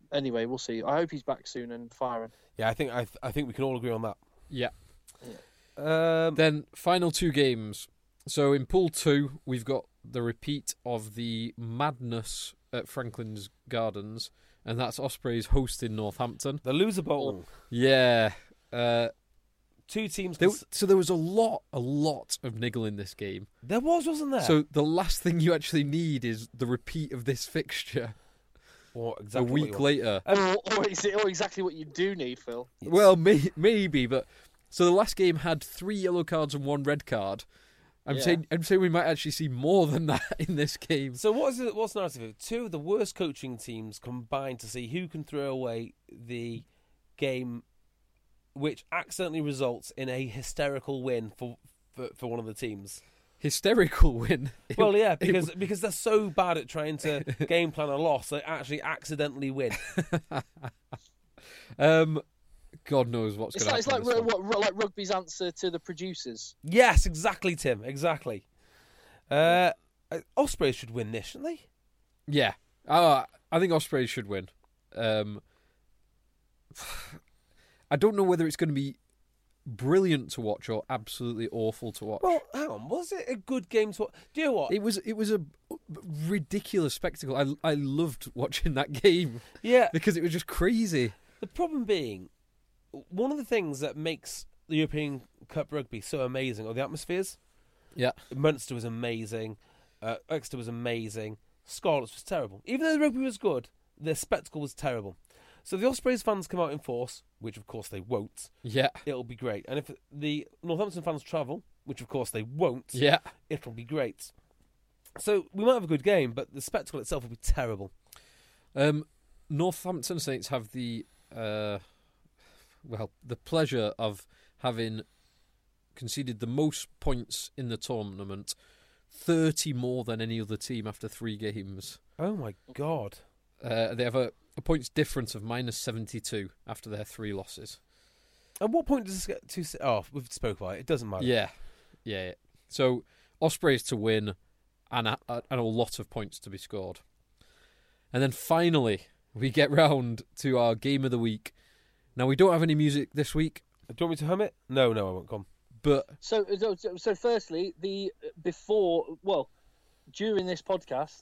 anyway, we'll see. I hope he's back soon and firing. Yeah, I think we can all agree on that. Yeah. Yeah. Then final 2 games. So in Pool 2, we've got the repeat of the madness at Franklin's Gardens, and that's Ospreys hosting Northampton. The loser bowl. Yeah. 2 teams. So there was a lot of niggle in this game. There wasn't there? So the last thing you actually need is the repeat of this fixture. Or exactly a week later. Or exactly what you do need, Phil. Well, maybe, but... So the last game had 3 yellow cards and 1 red card. I'm saying we might actually see more than that in this game. So what's the narrative? 2 of the worst coaching teams combined to see who can throw away the game, which accidentally results in a hysterical win for one of the teams. Hysterical win? Well, yeah, because they're so bad at trying to game plan a loss, they actually accidentally win. God knows what's going to happen. It's like rugby's answer to the producers. Yes, exactly, Tim. Exactly. Ospreys should win this, shouldn't they? Yeah. I think Ospreys should win. I don't know whether it's going to be brilliant to watch or absolutely awful to watch. Well, hang on. Was it a good game to watch? Do you know what? It was a ridiculous spectacle. I loved watching that game. Yeah. Because it was just crazy. The problem being, one of the things that makes the European Cup rugby so amazing are the atmospheres. Yeah. Munster was amazing. Exeter was amazing. Scarlets was terrible. Even though the rugby was good, the spectacle was terrible. So if the Ospreys fans come out in force, which of course they won't, it'll be great. And if the Northampton fans travel, which of course they won't, it'll be great. So we might have a good game, but the spectacle itself will be terrible. Northampton Saints have the pleasure of having conceded the most points in the tournament, 30 more than any other team after 3 games. Oh my God. They have a points difference of minus 72 after their 3 losses. At what point does this get to... Oh, we've spoke about it. It doesn't matter. Yeah. So, Ospreys to win and a lot of points to be scored. And then finally, we get round to our game of the week. Now, we don't have any music this week. Do you want me to hum it? No, I won't come. But So firstly, during this podcast,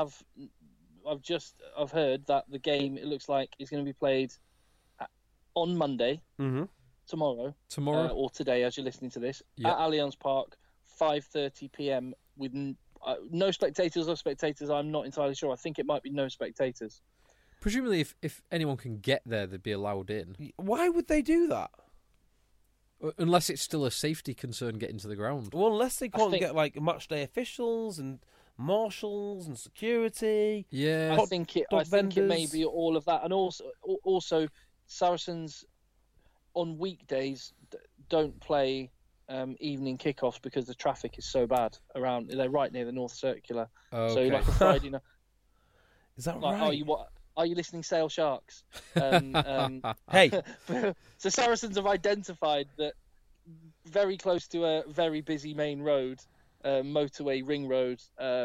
I've heard that the game, it looks like, is going to be played on Monday, tomorrow, or today, as you're listening to this, at Allianz Park, 5:30 p.m. with no spectators or spectators. I'm not entirely sure. I think it might be no spectators. Presumably, if anyone can get there, they'd be allowed in. Why would they do that? Unless it's still a safety concern getting to the ground. Well, unless they can't get match day officials and marshals and security. Yeah, I think it may be all of that, and also Saracens on weekdays don't play evening kickoffs because the traffic is so bad around. They're right near the North Circular, so like a Friday night. Is that right? Are you listening, Sale Sharks? Hey, so Saracens have identified that very close to a very busy main road, motorway ring road,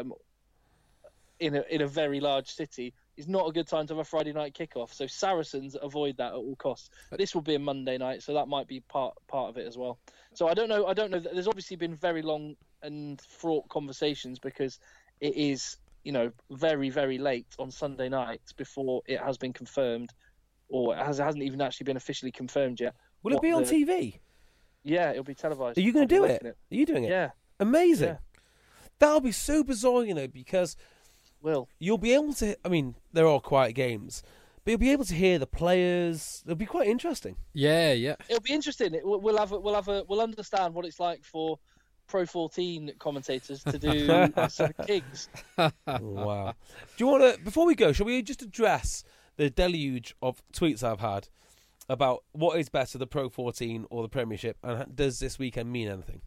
in a very large city, is not a good time to have a Friday night kickoff. So Saracens avoid that at all costs. This will be a Monday night, so that might be part of it as well. So I don't know. There's obviously been very long and fraught conversations because it is, very, very late on Sunday night before it has been confirmed, or it hasn't even actually been officially confirmed yet. Will it be on TV? Yeah, it'll be televised. Are you going to do it? Are you doing it? Yeah. Amazing. Yeah. That'll be so bizarre, because you'll be able to... I mean, they're all quiet games, but you'll be able to hear the players. It'll be quite interesting. Yeah. It'll be interesting. We'll understand what it's like for Pro 14 commentators to do some gigs. Wow. Do you want to... Before we go, shall we just address the deluge of tweets I've had about what is better, the Pro 14 or the Premiership, and does this weekend mean anything?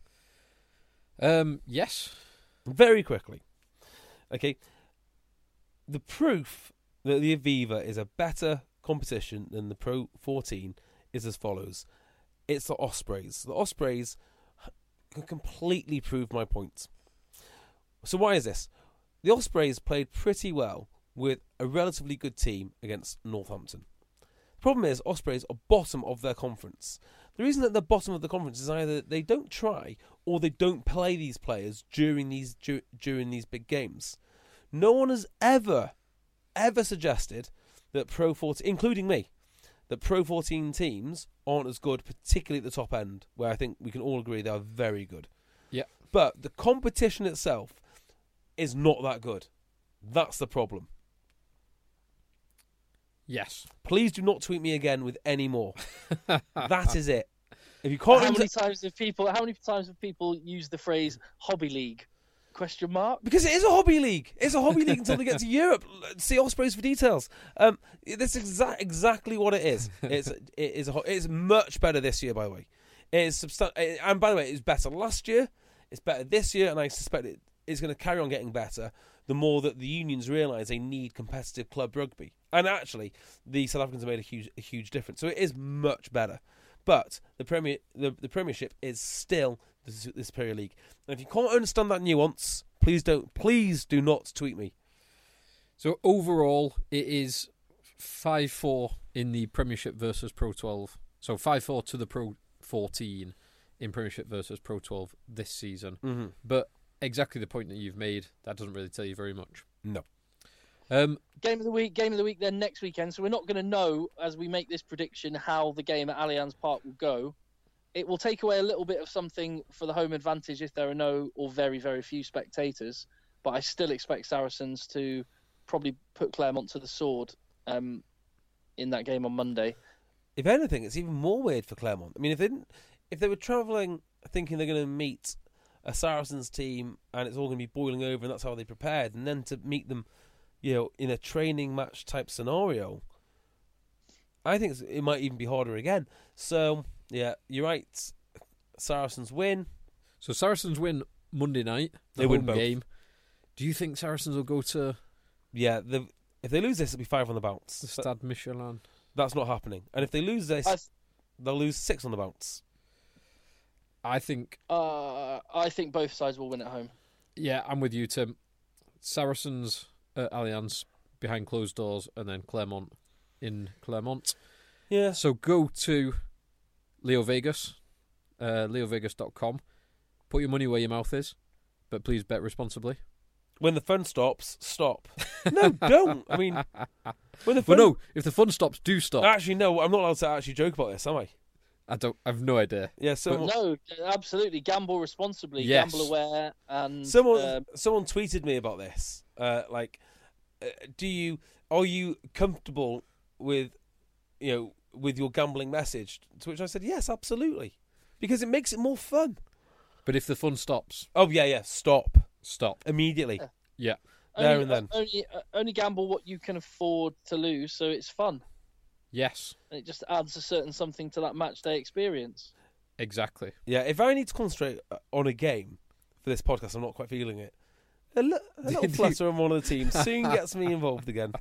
Yes. Very quickly. Okay. The proof that the Aviva is a better competition than the Pro 14 is as follows. It's the Ospreys. The Ospreys can completely prove my point. So why is this? The Ospreys played pretty well with a relatively good team against Northampton. The problem is Ospreys are bottom of their conference. The reason that they're bottom of the conference is either they don't try or they don't play these players during these big games. No one has ever suggested that Pro 14, including me, that Pro 14 teams aren't as good, particularly at the top end, where I think we can all agree they are very good. Yeah. But the competition itself is not that good. That's the problem. Yes. Please do not tweet me again with any more. That is it. If you can't, how many times have people used the phrase hobby league? Question mark? Because it is a hobby league. It's a hobby league until they get to Europe. See Ospreys for details. That's exactly what it is. It's much better this year, by the way. It is and by the way, it was better last year. It's better this year, and I suspect it's going to carry on getting better the more that the unions realise they need competitive club rugby. And actually, the South Africans have made a huge difference. So it is much better. But the Premiership is still the Superior League. And if you can't understand that nuance, please do not tweet me. So overall, it is 5-4 in the Premiership versus Pro 12. So 5-4 to the Pro 14 in Premiership versus Pro 12 this season. Mm-hmm. But exactly the point that you've made, that doesn't really tell you very much. No. Game of the week then next weekend. So we're not going to know as we make this prediction how the game at Allianz Park will go. It will take away a little bit of something for the home advantage if there are no or very, very few spectators. But I still expect Saracens to probably put Claremont to the sword in that game on Monday. If anything, it's even more weird for Claremont. I mean, if they were travelling thinking they're going to meet a Saracens team and it's all going to be boiling over and that's how they prepared, and then to meet them, in a training match type scenario, I think it might even be harder again. So, yeah, you're right. Saracens win. So Saracens win Monday night. They win both. Game. Do you think Saracens will go to? Yeah, if they lose this, it'll be 5 on the bounce. The Stade Michelin. That's not happening. And if they lose this, they'll lose 6 on the bounce. I think both sides will win at home. Yeah, I'm with you, Tim. Saracens at Allianz behind closed doors, and then Claremont in Claremont. Yeah. So go to Leo Vegas, leovegas.com. Put your money where your mouth is, but please bet responsibly. When the fun stops, stop. No, don't. I mean, when the fun... Well, no, if the fun stops, do stop. Actually, no, I'm not allowed to actually joke about this, am I? I've no idea. Yeah, no, absolutely. Gamble responsibly. Yes. Gamble aware. And someone tweeted me about this. Are you comfortable with your gambling message? To which I said, yes, absolutely, because it makes it more fun. But if the fun stops, oh yeah, stop immediately. Yeah, there and then. Only gamble what you can afford to lose, so it's fun. Yes. And it just adds a certain something to that match day experience. Exactly. Yeah, if I need to concentrate on a game for this podcast, I'm not quite feeling it. A little flutter on one of the teams soon gets me involved again.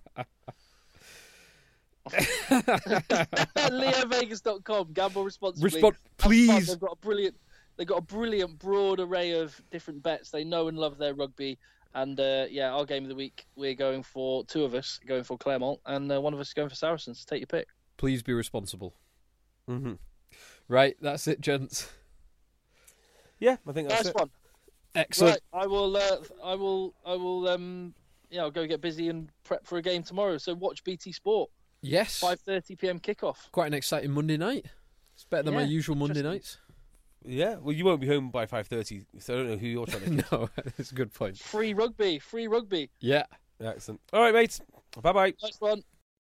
LeoVegas.com. Gamble responsibly. Please. They've got a brilliant broad array of different bets. They know and love their rugby. And our game of the week, we're going for 2 of us going for Claremont, and 1 of us going for Saracens. Take your pick. Please be responsible. Mm-hmm. Right, that's it, gents. Yeah, I think that's nice it. One. Excellent. Right, I'll go get busy and prep for a game tomorrow. So watch BT Sport. Yes. 5:30 p.m. kickoff. Quite an exciting Monday night. It's better than my usual Monday nights. Yeah, well, you won't be home by 5:30, so I don't know who you're trying to get. No, that's a good point. Free rugby. Yeah. Excellent. All right, mates. Bye-bye. Nice one.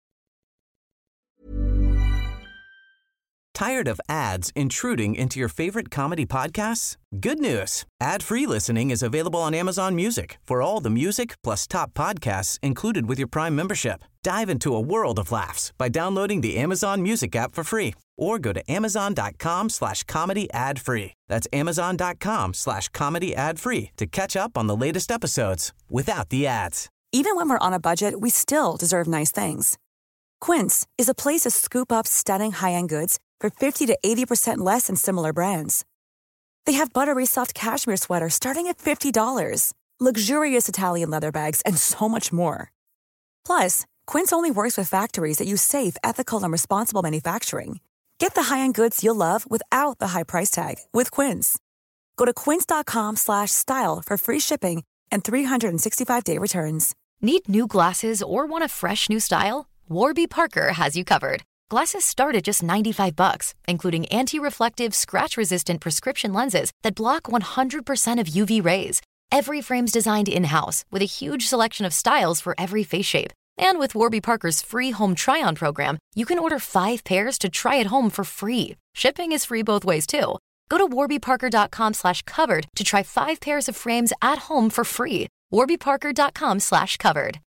Tired of ads intruding into your favorite comedy podcasts? Good news. Ad-free listening is available on Amazon Music for all the music plus top podcasts included with your Prime membership. Dive into a world of laughs by downloading the Amazon Music app for free or go to amazon.com/comedy ad-free. That's amazon.com/comedy ad-free to catch up on the latest episodes without the ads. Even when we're on a budget, we still deserve nice things. Quince is a place to scoop up stunning high-end goods for 50 to 80% less than similar brands. They have buttery soft cashmere sweaters starting at $50, luxurious Italian leather bags, and so much more. Plus, Quince only works with factories that use safe, ethical, and responsible manufacturing. Get the high-end goods you'll love without the high price tag with Quince. Go to quince.com/style for free shipping and 365-day returns. Need new glasses or want a fresh new style? Warby Parker has you covered. Glasses start at just $95, including anti-reflective, scratch-resistant prescription lenses that block 100% of UV rays. Every frame's designed in-house with a huge selection of styles for every face shape. And with Warby Parker's free home try-on program, you can order 5 pairs to try at home for free. Shipping is free both ways, too. Go to warbyparker.com/covered to try 5 pairs of frames at home for free. warbyparker.com/covered.